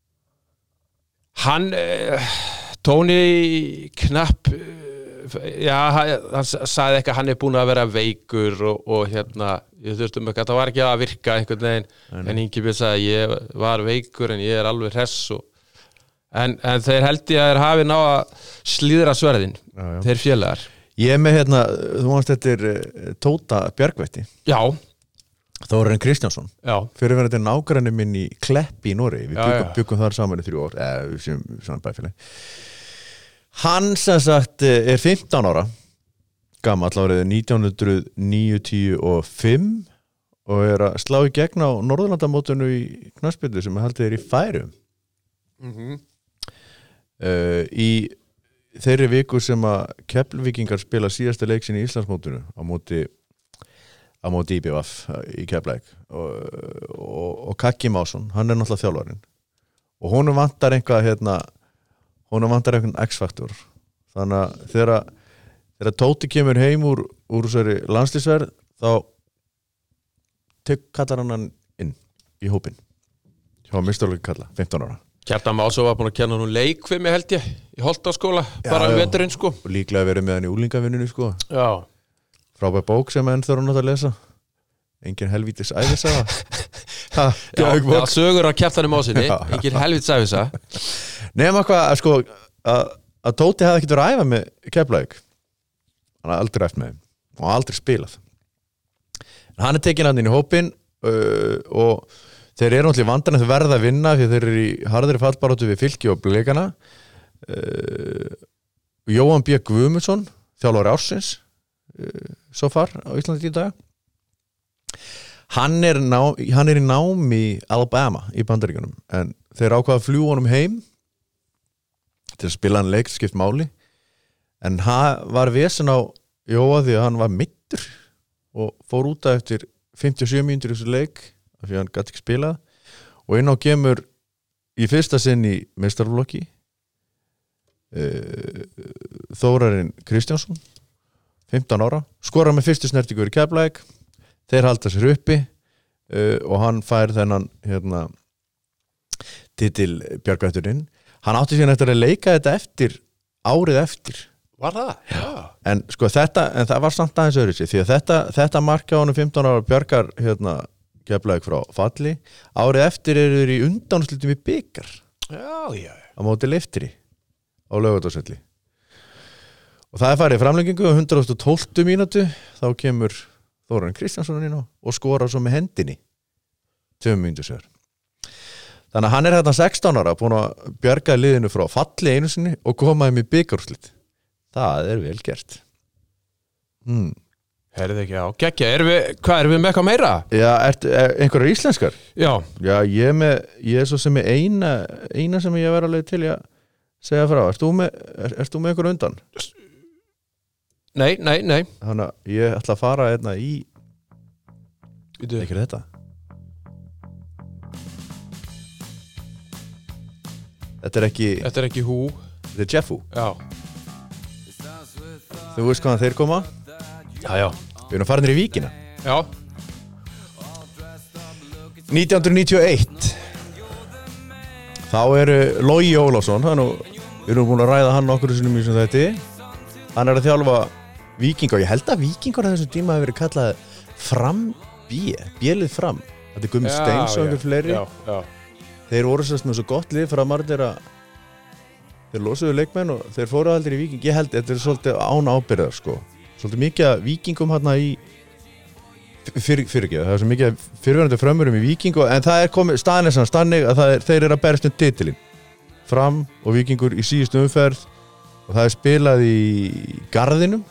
Speaker 2: Hann uh, Tony Knapp uh, já, hann sagði eitthvað hann er búin að vera veikur og, og hérna, ég þurftum eitthvað það var ekki að virka einhvern veginn nei, en Ingibjörn sagði ég var veikur en ég er alveg hress og En, en þeir held ég að þeir hafi ná að slíðra sverðin, já, já. Þeir félagar.
Speaker 1: Ég er með hérna, þú varst eftir Tóta Bjargvætti.
Speaker 2: Já.
Speaker 1: Þórarinn Kristjánsson.
Speaker 2: Já.
Speaker 1: Fyrirverandi nágranni minn í Kleppi í Noregi. Við
Speaker 2: já,
Speaker 1: byggum, byggum þar saman í þrjú ár. Eða, við séum saman bæfélagi. Hann sem sagt er fimmtán ára, gamall árið nítján hundruð níutíu og fimm og er að slá í gegn á Norðurlandamótinu í knattspyrnu sem haldið er í Færeyjum.
Speaker 2: Mhm.
Speaker 1: Uh, í þeirri viku sem að Keflvíkingar spila síðasta leik sinni í Íslandsmótinu á móti á móti í B V F í Keflavík og, og, og Kaki Másson, hann er náttúrulega þjálfarinn og honum vantar einhvað hérna, honum vantar einhvern X-faktor þannig að þegar, þegar Tóti kemur heim úr, úr þessari landslýsverð þá tek, kallar hann hann inn í hópinn það var mistöluleik kalla, fimmtán ára
Speaker 2: Kjartan Másson var búin að kenna nú leikfimi held ég í Holtaskóla, bara um veturinn sko
Speaker 1: og líklega verið með hann í úlingavinnunni sko
Speaker 2: Já
Speaker 1: frábær bók sem enn þarf hann að lesa engin helvítis æfisaga
Speaker 2: Já, já sögur af Kjartani Másinni engin helvítis æfisa
Speaker 1: nema hvað sko að, að Tóti hefði ekkert verið að æfa með Keflavík hann hafði aldrei æft með þeim og aldrei spilað en hann er tekinn hann inn í hópinn uh, og þeir eru náttúrulega vandan að verða að vinna því þeir eru í harðri fallbaráttu við Fylki og Blikana uh, Jóhann B. Guðmundsson þjálfari ársins uh, svo far á Íslandi í dag hann er, ná, hann er í námi í Alabama í Bandaríkjunum en þeir ákvaða að fljúga honum heim til að spila hann leik skipt máli en hann var vesen á Jóa því að hann var middur og fór út af eftir fimmtíu og sjö mínútur í þessu leik af því að hann gæti ekki spilað og inn á kemur í fyrsta sinn í meistaraflokki uh, Þórarinn Kristjánsson fimmtán ára, skorar með fyrstu snertingu í Keflavík, þeir halda sér uppi uh, og hann fær þennan hérna titil bjargvætturinn hann átti síðan eftir að leika þetta eftir árið eftir
Speaker 2: Var það? Já
Speaker 1: en sko þetta, en það var samt aðeins öðru sér því að þetta, þetta marka honum fimmtán ára bjargar hérna Keflavík frá falli árið eftir eru þeir í undanúrslitum í bikar
Speaker 2: Já, já
Speaker 1: á móti Leiftri á Laugardalsvelli og það er farið í framlengingu á hundrað og tólftu mínútu þá kemur Þórarinn Kristjánsson inn á og skorar svo með hendinni tveimur mínútur sér þannig að hann er hérna sextán ára búin að bjarga liðinu frá falli einu sinni og koma þeim í bikarúrslit það er vel gert hmm.
Speaker 2: Herðu ekki á, geggja, erum við, hvað erum við með eitthvað meira?
Speaker 1: Já, ert, er einhverjar íslenskar?
Speaker 2: Já
Speaker 1: Já, ég er með, ég er svo sem er eina eina sem ég verð alveg til að segja frá, ert þú með, er, ert þú með einhver undan?
Speaker 2: Nei, nei, nei
Speaker 1: Þannig að ég ætla að fara hérna í
Speaker 2: Vitu.
Speaker 1: Ekki þetta Þetta er ekki
Speaker 2: Þetta er ekki hú
Speaker 1: Þetta er Jeffu
Speaker 2: Já
Speaker 1: Þú veist hvaðan þeir koma?
Speaker 2: Já, já
Speaker 1: Við erum farinir í Víkina
Speaker 2: Já
Speaker 1: nítján hundruð níutíu og eitt Þá er Logi Ólafsson hann og við erum búin að ræða hann okkur sinnum í sem þetta hann er að þjálfa Víkinga og ég held að Víkingar á þessum tíma hefur verið kallað fram B B-lið fram þetta er Gummi Steins og einhver fleiri
Speaker 2: já, já.
Speaker 1: Þeir voru sérst með svo gott lið framar þeir að þeir losuðu leikmenn og þeir fóru aldrei í Víking ég held þetta er svolítið án ábyrðar sko svolítið mikið að Víkingum hérna í fyrir, fyrir ekki, það er svo mikið fyrirverandi frömmurum í Víkingu en það er komið staðan er sann stannig að það er, þeir eru að berast um titilinn fram og Víkingur í síðustu umferð og það er spilað í Garðinum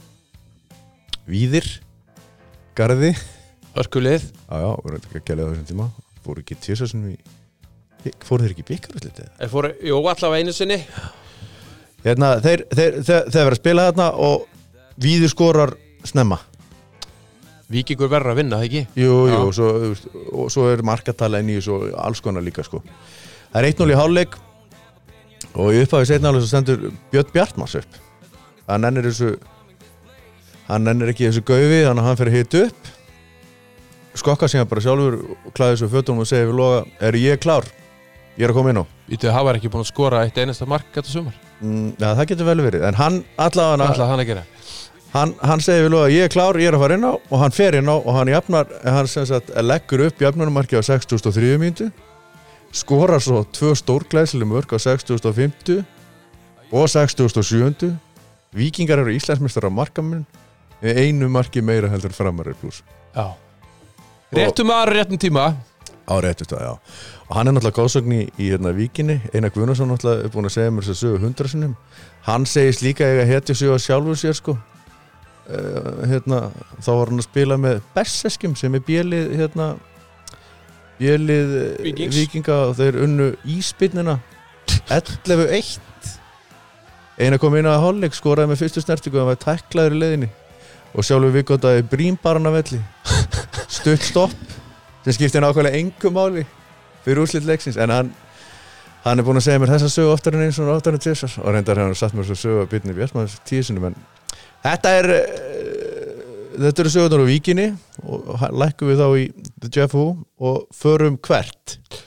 Speaker 1: Víðir Garði
Speaker 2: Hörkulið
Speaker 1: Já, já, voru þetta ekki að gæla þessum tíma fóru ekki tvisvarsinnum í fóru þeir ekki í bikarúrslit
Speaker 2: Þeir fóru, jú, allavega einu sinni
Speaker 1: Hérna, þeir, þeir, þeir, þeir verða að spila þarna og Víðir skorar snemma
Speaker 2: Víkingur verður að vinna, það ekki?
Speaker 1: Jú, jú, og svo, og svo er markatala inn í þessu og alls konar líka sko. Það er eitt núll í hálfleik og í upphafi seinna alveg svo stendur Björn Bjartmars upp hann nennir þessu hann nennir ekki þessu gaufi þannig að hann fer að hita upp skokka síðan bara sjálfur og klæði þessu fötunum og segir við Loga er ég klár? Ég er að koma inn á
Speaker 2: Ítu, það var ekki búin að skora eitt einasta mark þetta sumar
Speaker 1: mm, ja, það getur vel verið en hann allavega
Speaker 2: Alltaf hann að gera
Speaker 1: Hann, hann segir við Loga, ég er klár, ég er að fara inn á og hann fer inn á og hann jafnar hann sem sagt leggur upp jafnunumarki á sextugustu og þriðju mínútu skorar svo tvö stórglæsileg mörk á sextugustu og fimmtu og sextugustu og sjöundu Víkingar eru Íslandsmeistarar á markamun einu marki meira heldur Framar er pluss
Speaker 2: Já Réttum aðra réttum tíma
Speaker 1: Á réttum stað, já og hann er náttúrulega góðsögn í, í hérna Víkinni Einar Guðnason náttúrulega er búin að segja mér þess að sögu hundra sinnum hann segist líka eiga hetju sig á sjálfur sér sko Uh, hérna, þá var hann að spila með Besseskjum sem er bjelið hérna, bjelið Víkinga og þeir unnu íspinnina ellefu eitt eina kom inn á hálfleik skoraði með fyrstu snertingu hann var tæklaður í leiðinni og sjálfur vikótaði Brínbarnavelli stutt stopp sem skipti nákvæmlega engu máli fyrir úrslit leiksins en hann hann er búin að segja mér þessa sögu oftar en eins og oftar en tvisvar og reyndar hefur hann satt mér svo sögu að byrni Bjartmanns tíu sinnum en Þetta er þetta eru sögurnar á Víkinni og lækkum við þá í The Jeff Who og förum hvert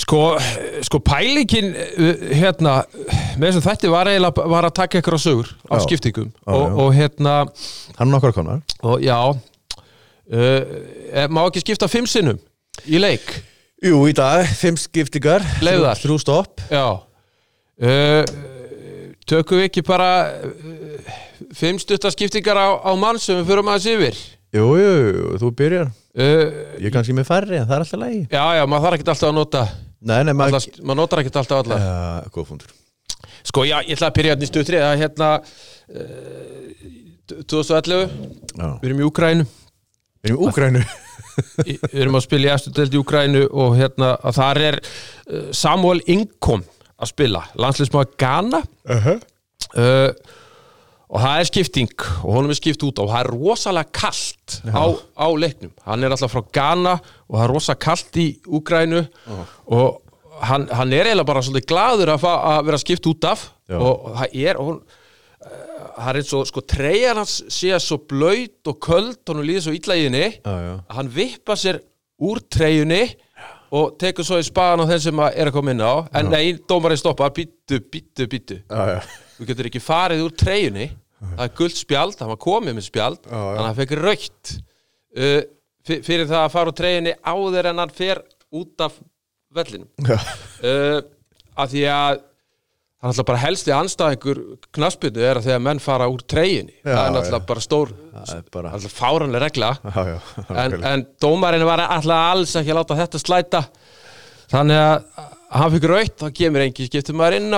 Speaker 2: Sko, sko pælingin hérna, með þessum þætti var eiginlega var að taka ykkur á sögur af
Speaker 1: Já.
Speaker 2: skiptingum
Speaker 1: Já,
Speaker 2: og,
Speaker 1: já.
Speaker 2: og hérna
Speaker 1: Hann er nokkar konar
Speaker 2: og já uh, má ekki skipta fimm sinnum í leik
Speaker 1: Jú, í dag, fimm skiptingar
Speaker 2: Leyfðar.
Speaker 1: Þrjú stopp
Speaker 2: Já uh, tökum við ekki bara uh, fimm stuttaskiptingar á, á mann sem við förum aðeins yfir
Speaker 1: Jú, jú, jú, þú byrjar
Speaker 2: uh,
Speaker 1: Ég er kannski með færri, en það er alltaf lægi
Speaker 2: Já, já, maður þarf ekki alltaf að nota
Speaker 1: Nei, nei, maður
Speaker 2: alltaf, maður notar ekki alltaf alla
Speaker 1: Já, góð fundur
Speaker 2: Sko, já, ég ætla að byrja hérna í stuttri það er hérna uh, tvö þúsund og ellefu
Speaker 1: Já.
Speaker 2: við erum í Úkraínu
Speaker 1: Við erum í Úkraínu
Speaker 2: Í- við erum að spila í efstu deild í Úkraínu og hérna að þar er uh, Samuel Inkom að spila landsliðsmaður Ghana
Speaker 1: uh-huh.
Speaker 2: uh, og það er skipting og honum er skipt út og það er rosalega kalt á, á leiknum hann er alltaf frá Ghana og það er rosalega kalt í Úkraínu og hann, hann er eiginlega bara svolítið glaður að, fá, að vera skipt út af
Speaker 1: Já.
Speaker 2: og það er og hún það er eins og sko treyjan hans sé svo blöyt og köld honum líður svo illa í henni
Speaker 1: Já, já
Speaker 2: að hann vippa sér úr treyjunni og tekur svo í spagan á þeim sem að er að koma inn á en nei, dómarinn stoppa, býttu, býttu, býttu
Speaker 1: Já, já
Speaker 2: þú getur ekki farið úr treyjunni það er gult spjald, hann var komið með spjald
Speaker 1: Já, já.
Speaker 2: þannig að hann fekk rautt uh, fyrir það að fara úr treyjunni áður en hann fer út af vellinum
Speaker 1: Já,
Speaker 2: uh, að því að það er alltaf bara helsti anstæðingur knattspyrnu er að þegar menn fara úr treyjunni það er alltaf bara stór
Speaker 1: það er bara
Speaker 2: alltaf fáranlega regla
Speaker 1: Já, já
Speaker 2: en, en dómarinn var alltaf alls ekki að láta þetta slæta þannig að hann fikk rautt þá kemur engin skiptum maður inn á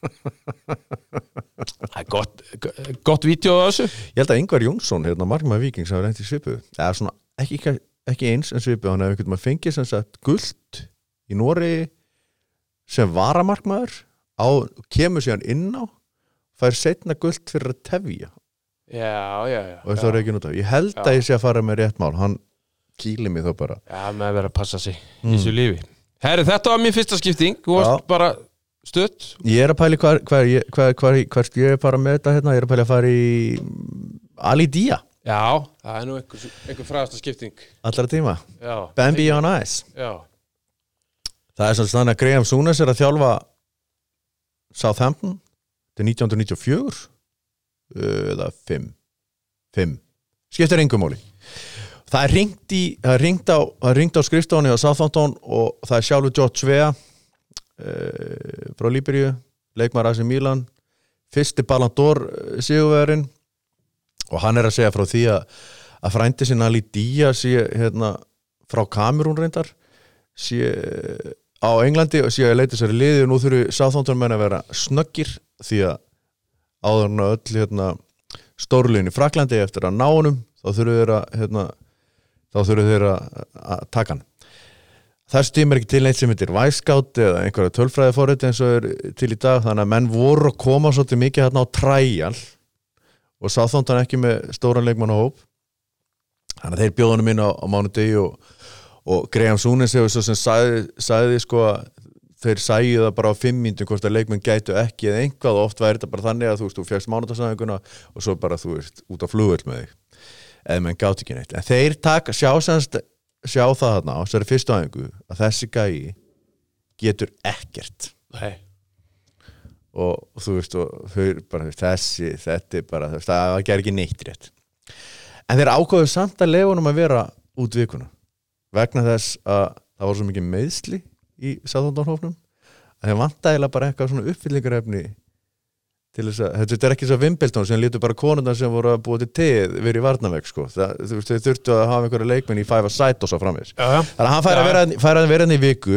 Speaker 2: það er gott gott vídeo á þessu
Speaker 1: Ég held að Ingvar Jónsson, hérna markmaður Víkings hafa reynt í svipu eða svona, ekki, ekki eins en svipu hann hefur einhvern veginn fengið sem sagt gult í Noregi sem varamarkmaður á, kemur síðan inn á fær seinna gult fyrir að tefja
Speaker 2: já, já, já
Speaker 1: og það er ekki nút af ég held
Speaker 2: Já.
Speaker 1: að ég sé að fara með rétt mál hann kýli mig þá bara
Speaker 2: já, maður verður að passa sig í þessu lífi herri, þetta var mín fyrsta skipting þú varst
Speaker 1: Já.
Speaker 2: bara stutt
Speaker 1: Ég er að pæli hvar, hvar, hvar, hvar, hvar, hvert ég er að fara með þetta hérna, ég er að pæli að fara í Ali Dia,
Speaker 2: já, það er nú einhver, einhver frægasta skipting
Speaker 1: allra tíma
Speaker 2: já,
Speaker 1: Bambi on Ice
Speaker 2: já,
Speaker 1: Það er svona þannig að Graham Souness er að þjálfa Southampton til nítján hundruð níutíu og fjögur eða fimm fimm, skiptir engu máli það er ringt í það er ringt á, það er ringt á skrifstofunni á Southampton og það er sjálfur George Weah uh, frá Líberíu leikmaður A C Milan fyrsti Ballon d'Or sigurvegarinn og hann er að segja frá því að, að frændi sinna Ali Dia sé hérna frá Kamerún reyndar sé á Englandi og sé að leita sér í liði og nú þurfi Southampton menn að vera snöggir því að áður en öll hérna, stórliðin í Fraklandi eftir að ná honum þá þurfi þeir að hérna, þá þurfi þeir að, að taka hann þessu tíma er ekki til neitt sem heitir Wisecout eða einhverja tölfræði forriti eins og er til í dag þannig að menn voru að koma svolítið mikið hérna á trial og Southampton ekki með stóran leikmannahóp þannig að þeir bjóðu honum inn á, á mánudegi og og Graham Souness hefur svo sem sagði, sagði sko að þeir sæju það bara á fimm mínútum hvort að leikmenn gætu ekki eða einhvað og oft væri þetta bara þannig að þú veist, þú fjækst mánudagsæðinguna og svo bara þú veist, út á flugvöld með þig eða menn gátt ekki neitt en þeir taka, sjá, semst, sjá það þarna á þessari fyrstu æfingu að þessi gæi getur ekkert
Speaker 2: nei
Speaker 1: og, og þú veist, og þau bara þessi, þetta er bara, það ger ekki neitt rétt en þeir ákváðu samt að leifa honum að vera út vikuna vegna þess að það var svo mikið meiðsli í Southampton-hópnum að þeir vantaði bara eitthvað svona uppfyllingarefni til þess að, þetta er ekki svo Wimbledon sem lítur bara konundar sem voru að búa til teð verið í varnavegg sko, það, þú veist, þeir þurftu að hafa einhverja leikmenn í five a side og svo framvegis þannig að hann fær að vera, fær að vera hann í viku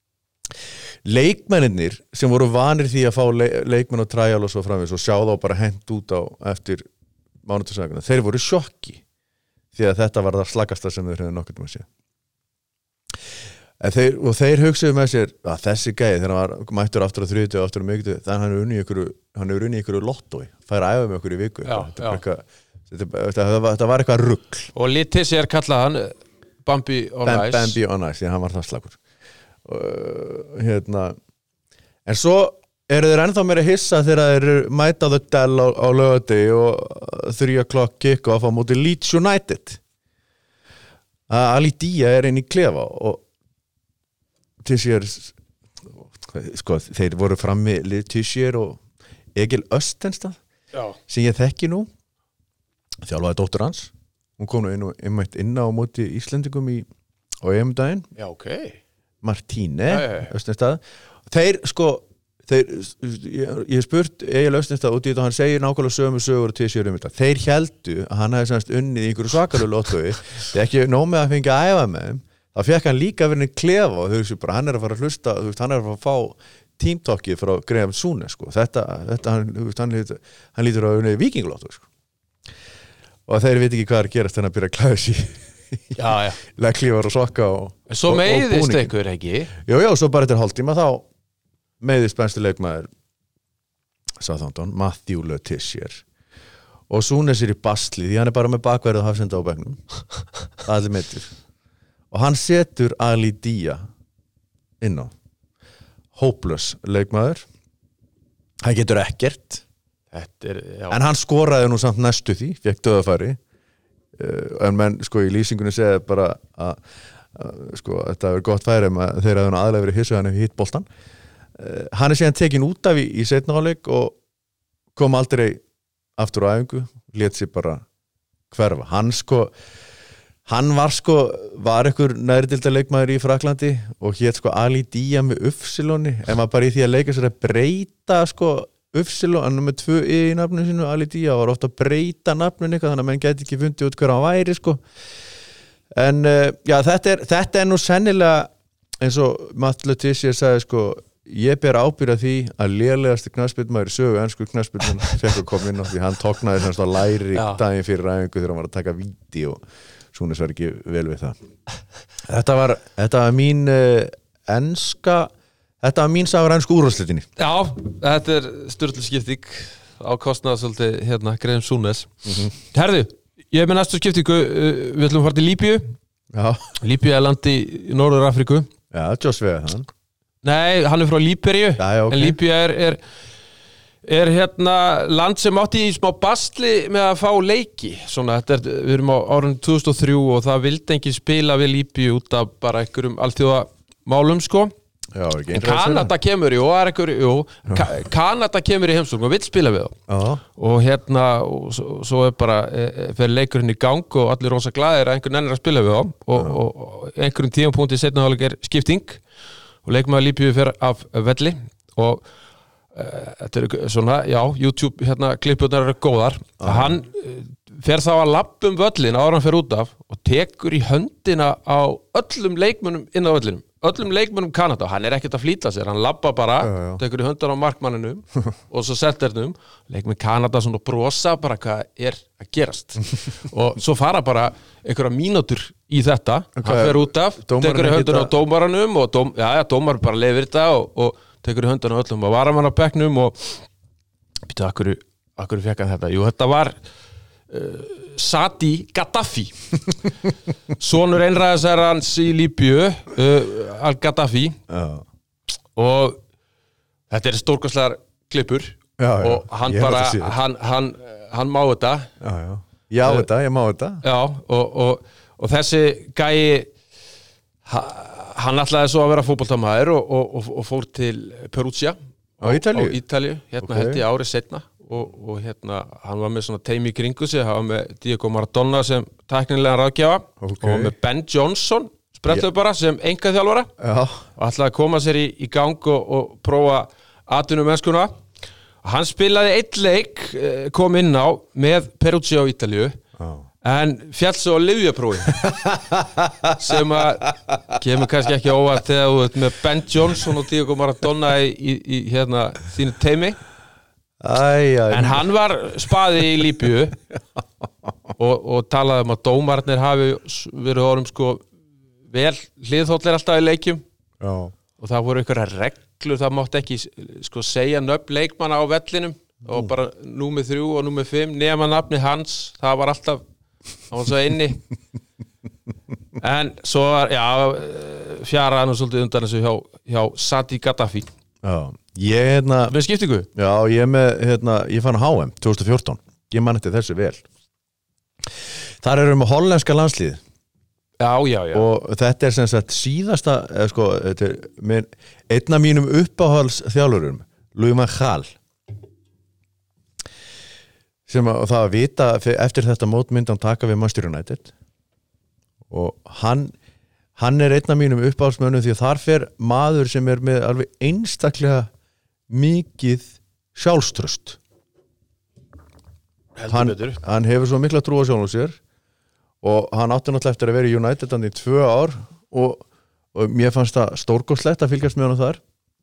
Speaker 1: leikmennir sem voru vanir því að fá le leikmenn og trial og svo framvegis og sjá þá bara hent út á eftir mánudagsæðinguna, þeir voru sjokki því að þetta var það slagasta sem þeir hefði nokkuð með sér Þeir, og þeir hugsaðu með sér að þessi gæði þegar hann var mættur aftur á þriðjudag og aftur á miðvikudag þannig að hann er unni í ykkur hann er unni í ykkur lottói fær að æfa með ykkur í viku
Speaker 2: já,
Speaker 1: þetta,
Speaker 2: já.
Speaker 1: Eitthvað, þetta, þetta, var, þetta var eitthvað rugl
Speaker 2: og Litis er kallað hann Bambi on
Speaker 1: Bam,
Speaker 2: Ice
Speaker 1: Bambi on Ice, því hann var það slagur uh, hérna en svo eru þeir ennþá meira hissa þegar þeir mæta á The Dell á, á laugardegi og three o'clock kick-off á móti Leeds United að Ali Dia er inn í klefa og til sér sko, þeir voru frammi Lið Tyssér og Egil Östenstad sem ég þekki nú þjálfaði dóttur hans hún kom nú inn, inn, inn á móti Íslendingum í, á E M-daginn
Speaker 2: Já, ok
Speaker 1: Martíne
Speaker 2: ja, ja, ja.
Speaker 1: Östenstad þeir sko þeir, ég, ég spurt Egil Östenstad út í þetta og hann segir nákvæmlega sömu sögur og Tyssér um þetta þeir héldu að hann hefði semst unnið í einhverju svakalegu lottói þegar ekki nóg með að fengja að æfa með þeim þá fekk hann líka verið í klefa og þú veist bara hann er að fara að hlusta þú veist hann er að fara að fá tímtokkið frá Graham Sune sko þetta, þetta hann, þú veist hann lítur, hann lítur að unnið vikinglotto sko og þeir veit ekki hvað er að gerast þannig að byrja að klæða sér
Speaker 2: já, já.
Speaker 1: legglífar og sokka og,
Speaker 2: svo
Speaker 1: og,
Speaker 2: meiðist einhver ekki
Speaker 1: jú, jú, svo bara eftir hálftíma þá meiðist besti leikmaður Southampton, Matthew Le Tyssér og Sune sér í basli því hann er bara með bakverð og hafsenda á bekknum það er allir meittur og hann setur Ali Dia inn á hopeless leikmaður hann getur ekkert
Speaker 2: Þetta er, já.
Speaker 1: en hann skoraði nú samt næstu því fekk döðafæri uh, en menn sko í lýsingunni segja bara að sko þetta er gott færi þegar það er aðlega verið hissu hann hefur hitt boltan uh, hann er síðan tekin út af í, í seinna hálfleik og kom aldrei aftur á æfingu lét sér bara hverfa hann sko Hann var sko, var einhver neðridilda leikmaður í Fraklandi og hét sko Ali Dia með Ufsiloni en maður bara í því að leika sér að breyta sko Ufsilon, hann er með tvö í nafninu sínu, Ali Dia var ofta að breyta nafninu eitthvað þannig að menn geti ekki fundið út hver hann væri sko en uh, já þetta er, þetta er nú sennilega eins og Matthew Le Tyssér sagði sko ég ber ábyrgð af því að lélegasti knattspyrnumaður í sögu ensku knattspyrnunnar fekk að koma inn á því hann tóknaði semst á læri daginn fyrir æfingu þegar hann var að taka víti og Súnes var ekki vel við það þetta var, þetta var mín uh, enska þetta var mín sagur ensku úrvalsdeildinni
Speaker 2: Já, þetta er sturluskipting á kostnað svolítið hérna Graham Súnes mm-hmm. Herðu, ég er með næstu skiptingu uh, við ætlum að fara til Líbíu
Speaker 1: Já.
Speaker 2: Líbíu er landi í Norður Afríku
Speaker 1: Já, Joshua þann
Speaker 2: Nei, hann er frá Líberíu
Speaker 1: Já, já, okay.
Speaker 2: en Líbíu er, er er hérna land sem átti í smá basli með að fá leiki svona, þetta er, við erum á árinu tvö þúsund og þrjú og það vildi enginn spila við Líbíu út af bara einhverjum alþjóðamálum sko
Speaker 1: Já, ekki
Speaker 2: en Kanada kemur, jú, er einhver, jú Ka Kanada kemur í heimsókn og vill spila við þá
Speaker 1: Já.
Speaker 2: og hérna og svo, svo er bara, e, fer leikurinn í gang og allir rosa glaðir að einhvern nennir að spila við þá og, og, og einhverjum tímapunkti seinna hálfleik er skipting og leikmaður Líbíu fer af velli og þetta er svona, já, YouTube hérna klippurnar eru góðar ah. hann fer þá að labba um völlin áður hann fer út af og tekur í höndina á öllum leikmönnum inn á völlinum öllum leikmönnum Kanada, hann er ekkert að flýta sér hann labba bara, já, já. Tekur í höndina á markmanninum og svo setternum leikmenn Kanada svona brosa bara hvað er að gerast og svo fara bara einhverja mínútur í þetta hann fer út af, tekur í höndina á dómaranum og dóm, já, já, dómar bara lefir þetta og, og tekur í höndunum öllum og varamann á bekknum og býtu, akkur, akkur fekk hann þetta? Jú, þetta var uh, Sadi Gaddafi sonur einræðisherrans í Líbíu uh, Al-Gaddafi
Speaker 1: oh.
Speaker 2: og þetta er stórkostlegar klippur
Speaker 1: já, já,
Speaker 2: og hann bara hann, hann, hann má þetta
Speaker 1: já, já. já uh, þetta, ég má þetta
Speaker 2: já, og, og, og þessi gæi ha, hann ætlaði svo að vera fótboltamaður og, og, og, og fór til Perugia
Speaker 1: á Ítalíu,
Speaker 2: á Ítalíu hérna okay. held ég árið seinna og, og hérna hann var með svona teimi í kringu sig hann var með Diego Maradona sem tæknilega ráðgjafa okay. og með Ben Johnson sprettuðu bara sem einkaþjálfara og ætlaði að koma sér í, í gang og, og prófa atvinnumennskuna hann spilaði einn leik kom inn á með Perugia á Ítalíu oh. en fjall svo á lyfjaprófi sem að kemur kannski ekki óvart þegar þú ert með Ben Johnson og Diego Maradona í, í, í hérna þínu teimi
Speaker 1: æ, æ,
Speaker 2: en hann var spaði í Líbíu og, og talaði um að dómarnir hafi verið orðum sko vel hliðhóllir alltaf í leikjum
Speaker 1: já.
Speaker 2: Og það voru einhverja reglur það mátti ekki sko segja nöfn leikmanna á vellinum mm. og bara númer þrjú og númer fimm nema nafni hans, það var alltaf hann var svo inni en svo var, já fjaraði nú svolítið undan þessu hjá, hjá Sadi Gaddafi
Speaker 1: já, ég hérna
Speaker 2: með skiptingu
Speaker 1: já, ég með, hérna, ég fann H M tvö þúsund og fjórtán ég man eftir þessu vel þar erum við hollenska landslið
Speaker 2: Já, já, já
Speaker 1: og þetta er sem sagt síðasta eða sko, þetta er minn, einn af mínum uppáhalds þjálfurum Louis van Gaal sem að það að vita eftir þetta mót myndi hann taka við Manchester United og hann hann er einn af mínum uppáhaldsmönnum því að þar fer maður sem er með alveg einstaklega mikið sjálfströst hann, hann hefur svo mikla trú á sjálfum sér og hann átti náttúrulega eftir að vera í United hann í tvö ár og, og mér fannst það stórkostlegt að fylgjast með hann þar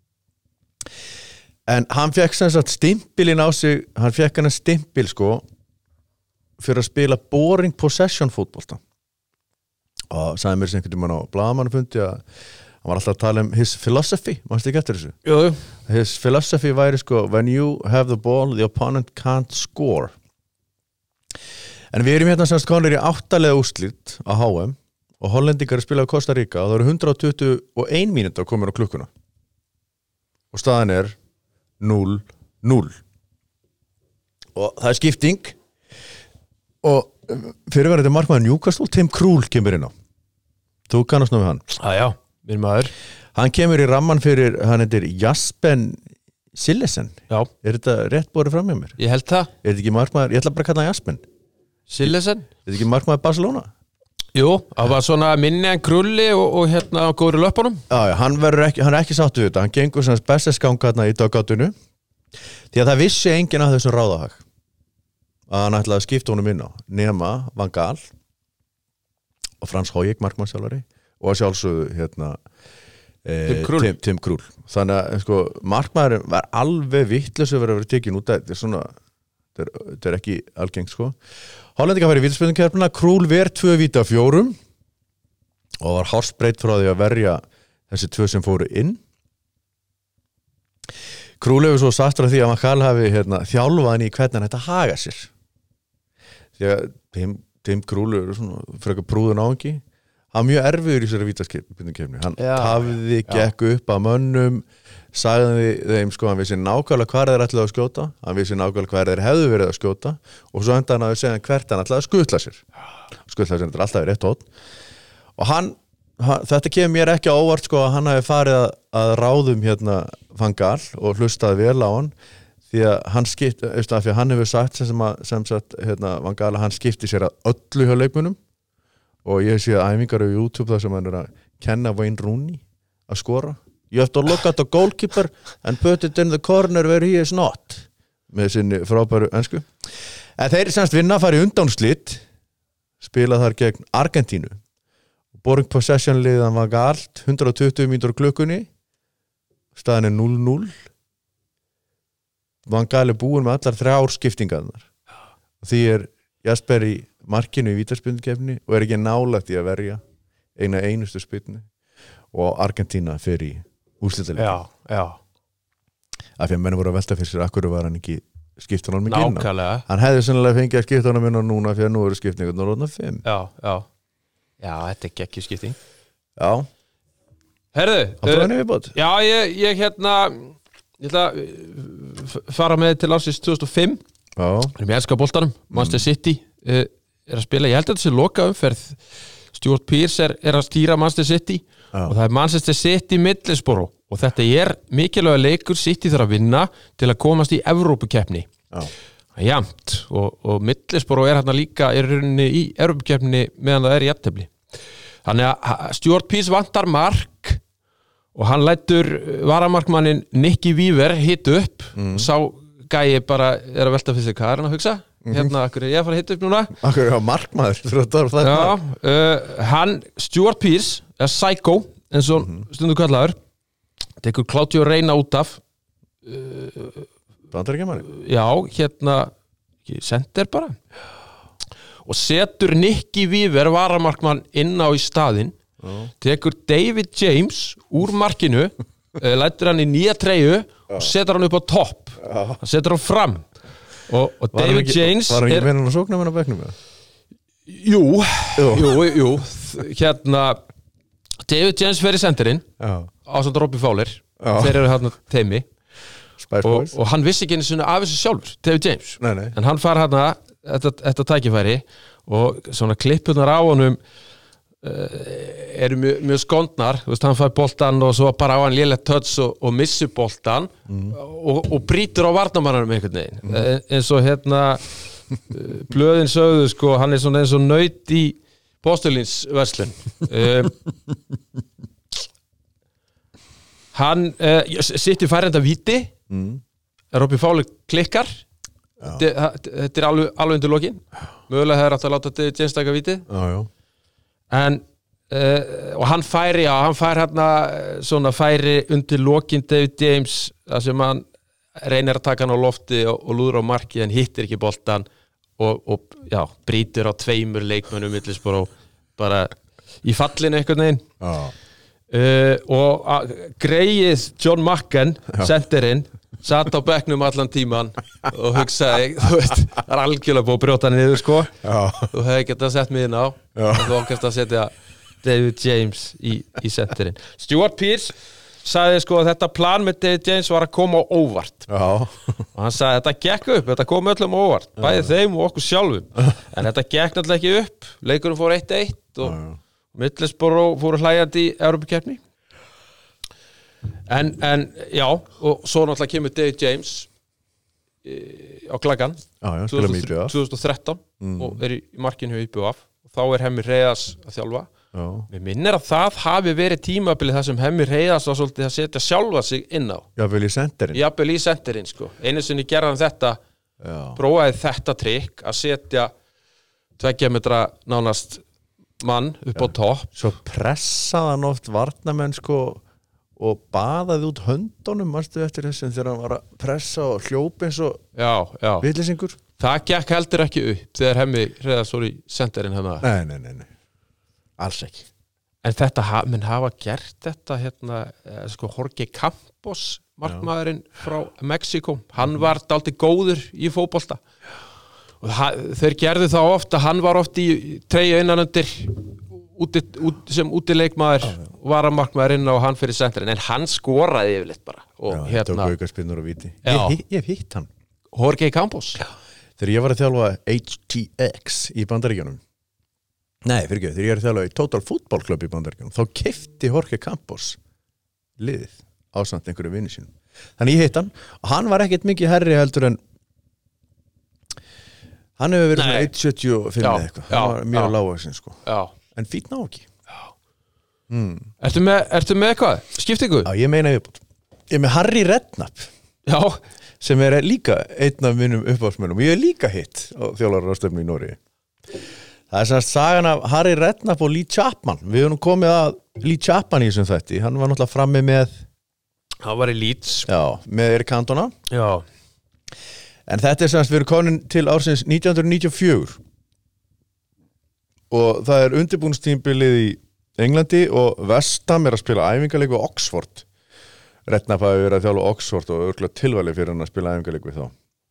Speaker 1: en hann fekk sem sagt stimpilinn á sig hann fekk hann stimpil sko fyrir að spila boring possession fótbolta og sagði mér sem einhvern veginn á blaðamannafundi að hann var alltaf að tala um his philosophy mannstu ekki eftir þessu
Speaker 2: jú, jú.
Speaker 1: His philosophy væri sko when you have the ball the opponent can't score en við erum hérna semst konur í áttalega úrslit á H M og hollendingar spila á Costa Rica og það eru hundrað tuttugu og ein mínúta að koma á klukkuna og staðan er núll núll og það er skipting og fyrirverandi markmaður Newcastle Tim Krul kemur inn á þú kannast ná við hann
Speaker 2: Já, já, minn maður
Speaker 1: hann kemur í ramman fyrir, hann heitir Jaspen Sillesen
Speaker 2: Já,
Speaker 1: er þetta rétt borið fram hjá mér?
Speaker 2: ég held það
Speaker 1: Er þetta ekki markmaður, ég ætla bara að kalla hann Jaspen
Speaker 2: Sillesen
Speaker 1: Er þetta ekki markmaður Barcelona?
Speaker 2: Jú, það var svona minni en Krulli og, og hérna á góður löpunum
Speaker 1: Já, já, hann verður ekki, hann er ekki sáttu við þetta hann gengur sem besteskanga þarna í dagátunu því að það vissi enginn af þessum ráðahag að hann ætlaði að skipta honum inn á nema Van Gaal og Frans Højek markmannsjálfari og að sjálfsögðu hérna eh,
Speaker 2: Tim Krul.
Speaker 1: Tim, Tim Krul þannig að sko, markmaðurinn var alveg vitlaus að vera að vera tekin út þetta er svona þetta er, þetta er ekki algengt sko Hollendingar fær í vítaspyrnukeppnina Krul ver tvö víti af fjórum og var hársbreytt frá því að verja þessi tvö sem fóru inn Krul hefur svo sagt frá því að Van Gaal hafi hérna, þjálfað hann í hvernig hann hætti að haga sér því að Tim, Tim Krul er svona frekar prúðun áhengi hann var mjög erfiður í þessari vítaspyrnukeppni hann
Speaker 2: Já,
Speaker 1: hafði
Speaker 2: já.
Speaker 1: gekk upp að mönnum sagði þeim sko hann vissi nákvæmlega hvað þeir ætlaði að skjóta hann vissi nákvæmlega hvað þeir hefðu verið að skjóta og svo enda hann að segja hvert hann ætlaði að skutla sér skutla sér, þetta er alltaf rétt hótt og hann, hann þetta kemur mér ekki á óvart sko að hann hafi farið að, að ráðum hérna Van Gaal og hlustaði vel á hann því að hann skipt, eftir að því að hann hefur sagt sem, að, sem sagt hérna Van Gaal að hann skipti sér að öllu hjá leikmunum og ég sé að æfingar á YouTube þar sem hann er að kenna Wayne Rooney að skora You have to look at the goalkeeper and put it in the corner where he is not með sinni frábæru ensku en þeir semst vinna fari undanslit spila þar gegn Argentínu boring possession liðan var galt hundrað og tuttugu mínútur á klukkunni staðan er núll núll Van Gaal er búinn með allar þrjár skiptingarnar og því er Jasper í markinu í vítaspyrnukeppni og er ekki nálægt í að verja eina einustu spyrnu og Argentína fer í úrslitaleik
Speaker 2: Já, já
Speaker 1: af því að menn voru að velta fyrir sér akkur var hann ekki skipta honum ekki inn á
Speaker 2: Nákvæmlega
Speaker 1: hann hefði sennilega fengið að skipta honum inn á núna fyrir að nú eru skiptingarnar orðnar fimm
Speaker 2: Já, já Já, þetta er geggjur skipting
Speaker 1: Já,
Speaker 2: Herðu
Speaker 1: áttu
Speaker 2: uh,
Speaker 1: henni viðbót?
Speaker 2: Já, ég, ég hérna Ég ætla að uh, fara með til ársins tvö þúsund og fimm
Speaker 1: Já,
Speaker 2: Erum ég elska boltanum Manchester City uh, er að spila Ég held að þetta sé loka umferð Stuart Pearce er, er að stýra Manchester City
Speaker 1: Já.
Speaker 2: og það er Manchester City Middlesbrough og þetta er mikilvæga leikur City þarf að vinna til að komast í Evrópukeppni
Speaker 1: já,
Speaker 2: Jamt og, og Middlesbrough er hérna líka er rauninni í Evrópukeppni meðan það er í jafntefli þannig að Stuart Pearce vantar mark og hann lætur varamarkmannin Nicky Weaver hit upp mm. sá gæi bara er að velta fyrir sig hvað er hann að hugsa hérna, akkur er ég að fara að hitta upp núna
Speaker 1: akkur er markmaður fyrir að það er
Speaker 2: Já, uh, hann, Stuart Pearce er psycho, eins og mm -hmm. stundu kallaður tekur Claudio Reyna út af uh,
Speaker 1: Bandaríkjamaður
Speaker 2: já, hérna sender bara og setur Nicky Weaver varamarkmann inn á í staðinn
Speaker 1: Já.
Speaker 2: tekur David James úr markinu uh, lætur hann í nýja treyju og setur hann upp á topp hann setur hann fram og, og David
Speaker 1: ekki,
Speaker 2: James
Speaker 1: var hann ekki
Speaker 2: er
Speaker 1: meðan að sókna með hann á bekknum
Speaker 2: jú,
Speaker 1: Jú.
Speaker 2: jú, jú hérna David James fer í sendirinn
Speaker 1: Já,
Speaker 2: á svona Robbie Fowler
Speaker 1: Já.
Speaker 2: þeir eru hérna teimi
Speaker 1: Spice
Speaker 2: og,
Speaker 1: Boys
Speaker 2: og hann vissi ekki einu sinni af þessu sjálfur David James,
Speaker 1: Nei, nei
Speaker 2: en hann far hérna þetta, þetta tækifæri og svona klippunar á honum uh, eru mjög, mjög skondnar, þú veist, hann fær boltan og svo bara á hann lélegt touch og, og missir boltan mm. og, og brýtur á varnarmannanum einhvern veginn mm. en, eins og hérna blöðin sögðu sko, hann er svona eins og naut í postulínsverslun um, hann uh, sitt í færenda víti mm. Robby Fowler klikkar þetta, þetta er alveg, alveg undir lokin mögulega hefur átt að láta þetta James taka vítið
Speaker 1: já, já.
Speaker 2: en uh, og hann færi, já, hann fær hérna svona færi undir lokin David James, það sem hann reynir að taka hann á lofti og, og lúður á marki en hittir ekki boltan og, og já, brýtur á tveimur leikmönnum millisbor og bara í fallinu einhvern veginn
Speaker 1: ah.
Speaker 2: uh, og að, greið John Macken, senterinn satt á bekknum allan tíman og hugsaði, þú veist, það er algjörlega búið að brjóta hann niður sko
Speaker 1: já.
Speaker 2: Þú hefði getað sett mig inn á og þú ákast að setja David James í, í senterinn. Stuart Pearce sagði sko að þetta plan með David James var að koma á óvart
Speaker 1: já.
Speaker 2: og hann sagði þetta gekk upp, þetta kom öllum á óvart bæði já. Þeim og okkur sjálfum en þetta gekk náttúrulega ekki upp, leikurinn fór eitt eitt og Middlesbrough fóru hlæjandi í Evrópukeppni en, en já og svo náttúrulega kemur David James e, á klakkan tvö þúsund og þrettán mm. og er í markinu hjá I B V og þá er Hemmi Hreiðars að þjálfa já. Mér minnir að það hafi verið tímabilið þar sem Hemmi Hreiðars var svolítið að setja sjálfa sig inn á
Speaker 1: jafnvel í senterinn
Speaker 2: jafnvel í senterinn sko einu sinni gerði hann þetta já. Prófaði þetta trikk að setja tveggja metra nánast mann upp já. Á topp
Speaker 1: svo pressaði hann oft varnamenn sko og baðaði út höndunum manstu eftir þessum þegar hann var að pressa og hljópa eins og villisingur
Speaker 2: það gekk heldur ekki upp þegar Hemmi Hreiðars fór í senterinn hérna
Speaker 1: nei, nei, nei, nei, alls ekki
Speaker 2: en þetta, menn hafa gert þetta hérna, sko Jorge Campos markmaðurinn frá Mexíkó hann var dálítið góður í fótbolta og það, þeir gerðu það oft að hann var oft í treyju innanundir Úti, út, sem útileikmaður var að markmaður inn og hann fyrir senterinn en hann skoraði yfirleitt bara og
Speaker 1: já,
Speaker 2: hérna
Speaker 1: tók aukaspinnur og víti ég, ég hef hitt hann
Speaker 2: Jorge Campos já.
Speaker 1: Þegar ég var að þjálfa H T X í Bandaríkjunum nei, fyrir ekki, þegar ég var að þjálfa í Total Football Club í Bandaríkjunum þá keypti Jorge Campos liðið ásamt einhverju vinni sínum þannig ég hitt hann og hann var ekkert mikið herri heldur en hann hefur verið svona eitt sjötíu og fimm eða eitthvað hann var mjög lágvaxinn sko
Speaker 2: já
Speaker 1: en fýtt ná ekki
Speaker 2: mm. ertu, með, ertu með eitthvað? Skiptingu?
Speaker 1: Já, ég meina viðbútt Ég er með Harry Redknapp
Speaker 2: Já.
Speaker 1: sem er líka einn af mínum uppáhaldsmönnum ég er líka hitt á þjálfararástöfnu í Noregi Það er semst sagan af Harry Redknapp og Lee Chapman Við höfum komið að Lee Chapman í þessum þætti Hann var náttúrulega frammi með
Speaker 2: Hann var í Leeds
Speaker 1: Já, með Eric Cantona
Speaker 2: Já.
Speaker 1: En þetta er semst við erum komin til ársins nítján hundruð níutíu og fjögur og það er undirbúningstímabilið í Englandi og West Ham er að spila æfingarleik við Oxford Redknapp hafi verið að þjálfa Oxford og örgulega tilvæli fyrir hann að spila æfingarleik við þá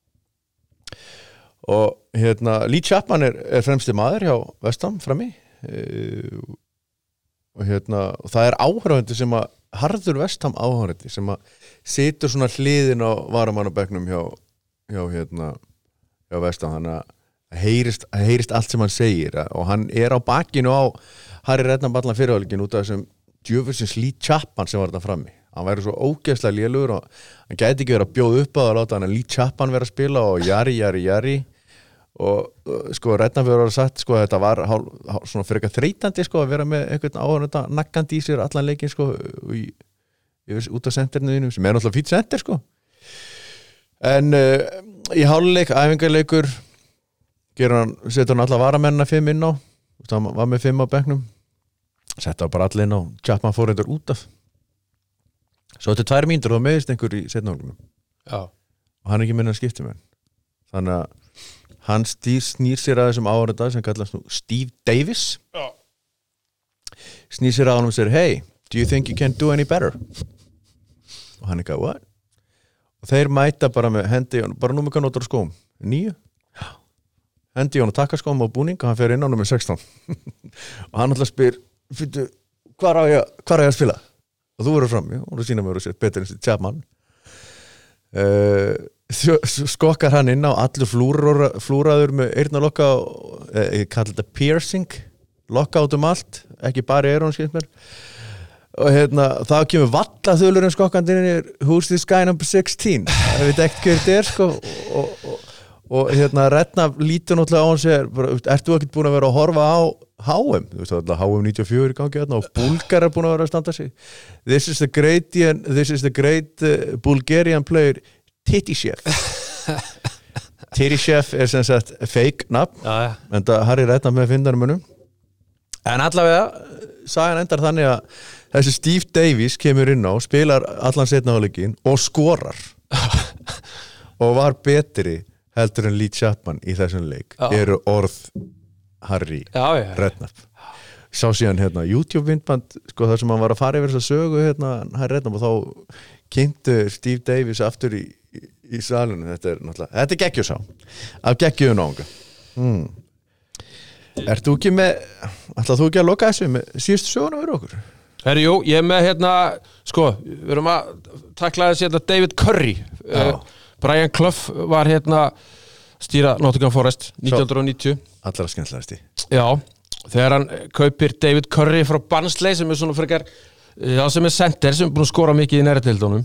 Speaker 1: og hérna Lee Chapman er, er fremsti maður hjá West Ham frammi e, og hérna og það er áhörðandi sem að harður West Ham áhörðandi sem að situr svona hliðin á varamannabeknum hjá, hjá hérna hjá West Ham þannig að heyrist, heyrist allt sem hann segir og hann er á bakinu á Harry Redknapp allan fyrirhálfingin út af þessum djöfusins Lee Chapman sem var þetta frammi hann væri svo ógeðslega lélugur og hann gæti ekki verið að bjóða upp á það að láta hann að Lee Chapman vera að spila og jari, jari, jari og sko Redknapp verið að sagt sko þetta var hál, hál, svona fyrir eitthvað þreytandi sko að vera með einhvern áhörnda nakkandi í sér allan leikinn sko í, í, út af senterinu sem er náttúrulega fýtt senter sko en uh, í hálfleik, æfingarleikur Hann, setur hann alla varamennina fimm inn á hann var með fimm á bekknum setta bara allir inn á Chapman fór eitthvað út af svo þetta er tvær mínútur og meðist einhver í seinni hálfleiknum og hann er ekki minna að skipta með þannig að hann stýr, snýr sér að þessum áhörnda sem kallast nú Steve Davis Já. snýr sér að hann og segir hey, do you think you can do any better og hann er ekki að what og þeir mæta bara með hendi bara númer hvað notar á skóm nýju hendi hann að taka skóm á búning og hann fer inn á nummer sextán og hann alltaf spyr hvað er ég, hvar er ég að spila og þú verður frammi og þú sína mér og sér betur en Chapman uh, skokkar hann inn á allur flúraður með eyrnalokka eh, ég kalli þetta piercing lockout um allt, ekki bara er hún skilst mér og hérna, þá kemur vallaþulurinn skokkandi inn í Who's this guy number sixteen það veit ekkert hver þetta er sko og, og, og hérna Redna lítur náttúrulega á hann sér, ert þú ekkert búin að vera að horfa á H M, þú veist það H M níutíu og fjögur í gangi hérna og Búlgar er búin að vera að standa sig this is the great, this is the great uh, Bulgarian player Titty Chef Titty Chef er sem sagt fake nafn, en það Harry Redna með findarmunum en allavega sagan endar þannig að þessi Steve Davies kemur inn á spilar allan seinna hálfleikinn og skorar og var betri heldur en Lee Chapman í þessum leik já. Eru orð Harry Redknapp sá síðan hérna YouTube-myndband sko þar sem hann var að fara yfir þess að sögu hérna Harry Redknapp og þá kynntu Steve Davies aftur í, í, í salinu þetta er náttúrulega, þetta er geggjusá af geggjuðu náunga hmm. Ert þú ekki með ætlað þú ekki að loka þessu með síðustu söguna fyrir okkur?
Speaker 2: Herri, jú, ég er með hérna sko, við erum að takla þessi hérna David Curry uh, Brian Clough var hérna stýra Nottingham Forest nítján hundruð níutíu
Speaker 1: allra skemmtilegasti
Speaker 2: já, þegar hann kaupir David Curry frá Barnsley sem er svona frekar já, sem er center sem er búin að skora mikið í næri deildunum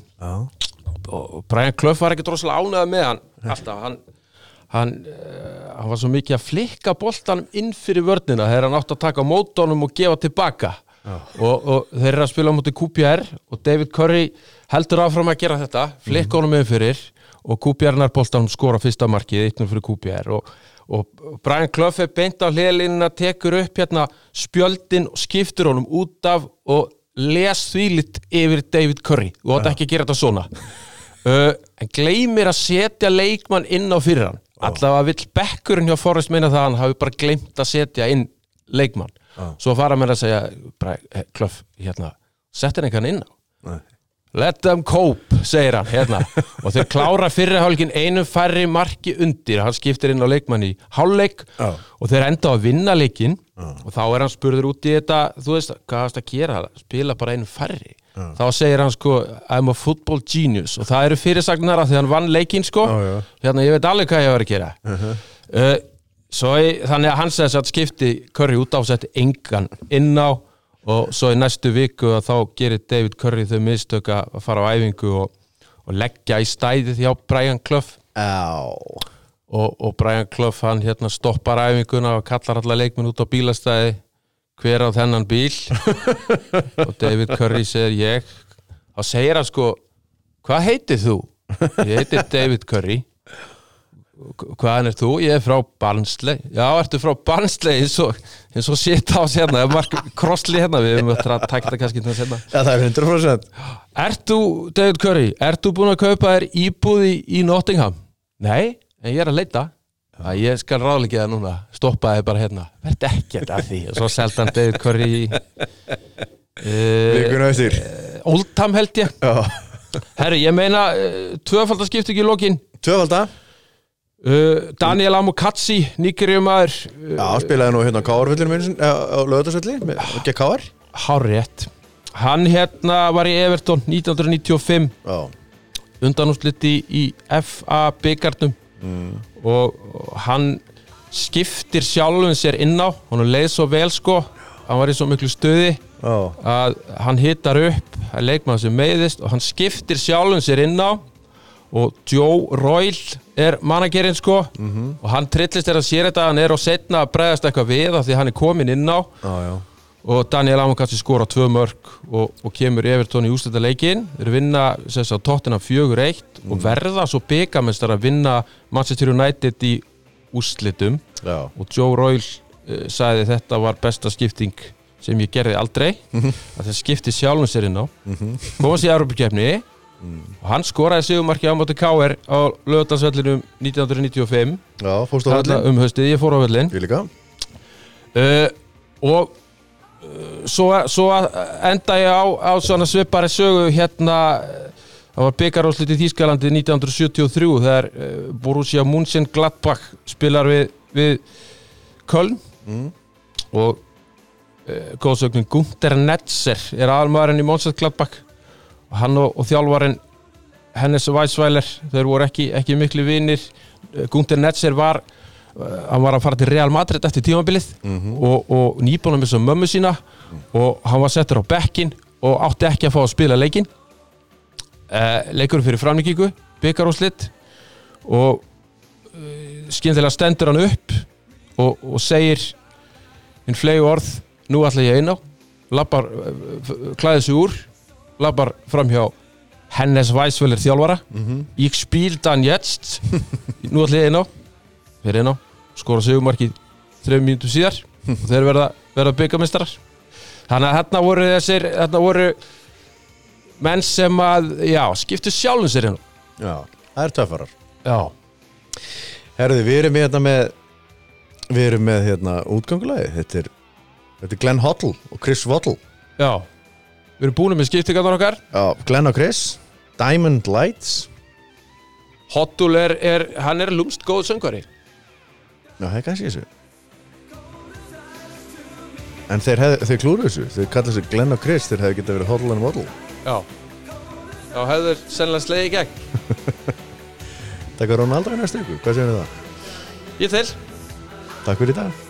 Speaker 2: og Brian Clough var ekki droslega ánægður með hann alltaf, hann hann, uh, hann var svo mikið að flikka boltanum inn fyrir vörnina þegar hann átti að taka á mótunum og gefa tilbaka og, og þeir eru að spila á móti Q P R og David Curry heldur áfram að gera þetta flikka honum inn fyrir og Q P R nær boltanum skora fyrsta markið eitt núll fyrir Q P R og, og Brian Clough er beint á hliðarlínuna tekur upp hérna spjöldin og skiptir honum út af og les þvílitt yfir David Curry og þetta ekki að gera þetta svona uh, en gleymir að setja leikmann inn á fyrir hann allavega vill bekkurinn hjá Forrest meina það að hann hafi bara gleymt að setja inn leikmann ah. svo fara mér að segja Clough, hérna, settir einhvern inn á Nei. Let them cope, segir hann hérna. og þeir klára fyrri hálfleikin einu færri marki undir hann skiptir inn á leikmann í hálfleik ah. og þeir enda á að vinna leikinn ah. og þá er hann spurður út í þetta þú veist, hvað varst að gera, spila bara einu færri ah. þá segir hann sko I'm a football genius og það eru fyrirsagnara þegar hann vann leikinn sko ah, hérna ég veit alveg hvað ég var að gera uh-huh. uh, svo í, þannig að hann segir að skipti Curry út á setti engan inn á og svo í næstu viku að þá gerir David Curry þau mistök að fara á æfingu og, og leggja í stæðið hjá Brian Clough og, og Brian Clough hann hérna stoppar æfinguna og kallar alla leikmenn út á bílastæði hver á þennan bíl og David Curry segir ég þá segir hann sko hvað heitir þú? Ég heitir David Curry hvaðan er þú? Ég er frá Barnsley já, ertu frá Barnsley eins og, eins og shit á sérna krosli hérna, við höfum að taka þetta kannski til að sérna
Speaker 1: já, það er hundrað prósent
Speaker 2: Ert þú, David Curry, ert þú búin að kaupa þér íbúð í, í Nottingham? Nei, en ég er að leita að ég skal ráðleggja það núna stoppaði bara hérna, verð ekkert af því og svo seldi hann David Curry í
Speaker 1: Vikuna eftir
Speaker 2: Oldham held ég Herri, ég meina uh, tvöfaldaskipti ekki í lokin
Speaker 1: Tvöfalda
Speaker 2: Uh, Daniel Amokatsi, Nígeríumaður
Speaker 1: uh, Já, spilaði nú hérna á K R-völlinu minn á Laugardalsvelli með K R
Speaker 2: Hárrétt Hann hérna var í Everton nítján hundruð níutíu og fimm
Speaker 1: Já.
Speaker 2: Undanúrslit í, í F A byggarnum mm. og, og hann skiptir sjálfum sér inn á hann leið svo vel sko hann var í svo miklu stuði
Speaker 1: Já.
Speaker 2: að hann hittar upp að leikmann sem meiðist og hann skiptir sjálfum sér inn á og Joe Royle er managerinn sko mm-hmm. og hann trillist er að sér þetta hann er á setna að bregðast eitthvað við af því hann er komin inn á
Speaker 1: ah,
Speaker 2: og Daniel Amokatsi skora tvö mörk og, og kemur Everton í úrslitaleikinn þeir vinna þess að Tottenham fjögur eitt mm. og verða svo bikarmeistar að vinna Manchester United í úrslitum
Speaker 1: Já. Og
Speaker 2: Joe Royle uh, sagði þetta var besta skipting sem ég gerði aldrei mm-hmm. að það skipti sjálfum sér inn á mm-hmm. komast í Evrópukeppni Mm. og hann skoraði sigurmarki á móti K R á Laugardalsvellinum nítján hundruð níutíu og fimm
Speaker 1: Já, fórstu á völlin
Speaker 2: um haustið, ég fór á völlin
Speaker 1: Ég líka
Speaker 2: uh, og uh, svo, svo enda ég á, á svona svipari sögu hérna það var bikarúrslit í Þýskalandi nítján hundruð sjötíu og þrjú þegar uh, Borussia Mönchengladbach spilar við, við Köln mm. og uh, góðsögnin Günther Netzer er aðalmaðurinn í Mönchengladbach og hann og, og þjálfarinn Hennes Weisweiler þeir voru ekki, ekki miklu vinir Günther Netzer var hann var að fara til Real Madrid eftir tímabilið
Speaker 1: Mhm.
Speaker 2: og, og nýbúin að missa mömmu sína og hann var settur á bekkinn og átti ekki að fá að spila leikinn uh, leikurinn fyrir framlíkingu bikarúrslit og uh, skyndilega stendur hann upp og, og segir hinn flegu orð, nú ætla ég inn á labbar, uh, klæði sig úr labbar framhjá Hennes Weisweiler þjálfara
Speaker 1: Mhm.
Speaker 2: ég spil dan jetzt nú ætla ég inn á fyrir inn á, skora sigurmarkið þrejum mínútum síðar og þeir verða, verða byggameistarar þannig að hérna voru þessir hérna voru menn sem að, já, skiptu sjálfum sér hérna
Speaker 1: Já, það er töffarar.
Speaker 2: já,
Speaker 1: Herði, við erum hérna með við erum með hérna útgangulagi. Þetta er, þetta er Glenn Hoddle og Chris Waddle.
Speaker 2: já við erum búin með skiptingarnar okkar
Speaker 1: Já, Glenn og Chris, Diamond Lights.
Speaker 2: Hoddle er, er, hann er lúmst góð söngvari
Speaker 1: Já, það er kannski þessu. En þeir, hef, þeir klúru þessu. Þeir kalla þessu Glenn og Chris, þeir hefði getað verið Hoddle and Waddle.
Speaker 2: já, já, hefur sennilega slegið í gegn
Speaker 1: Takk að Ronaldo í næstu ykkur. Hvað segir það?
Speaker 2: ég til
Speaker 1: Takk fyrir í dag.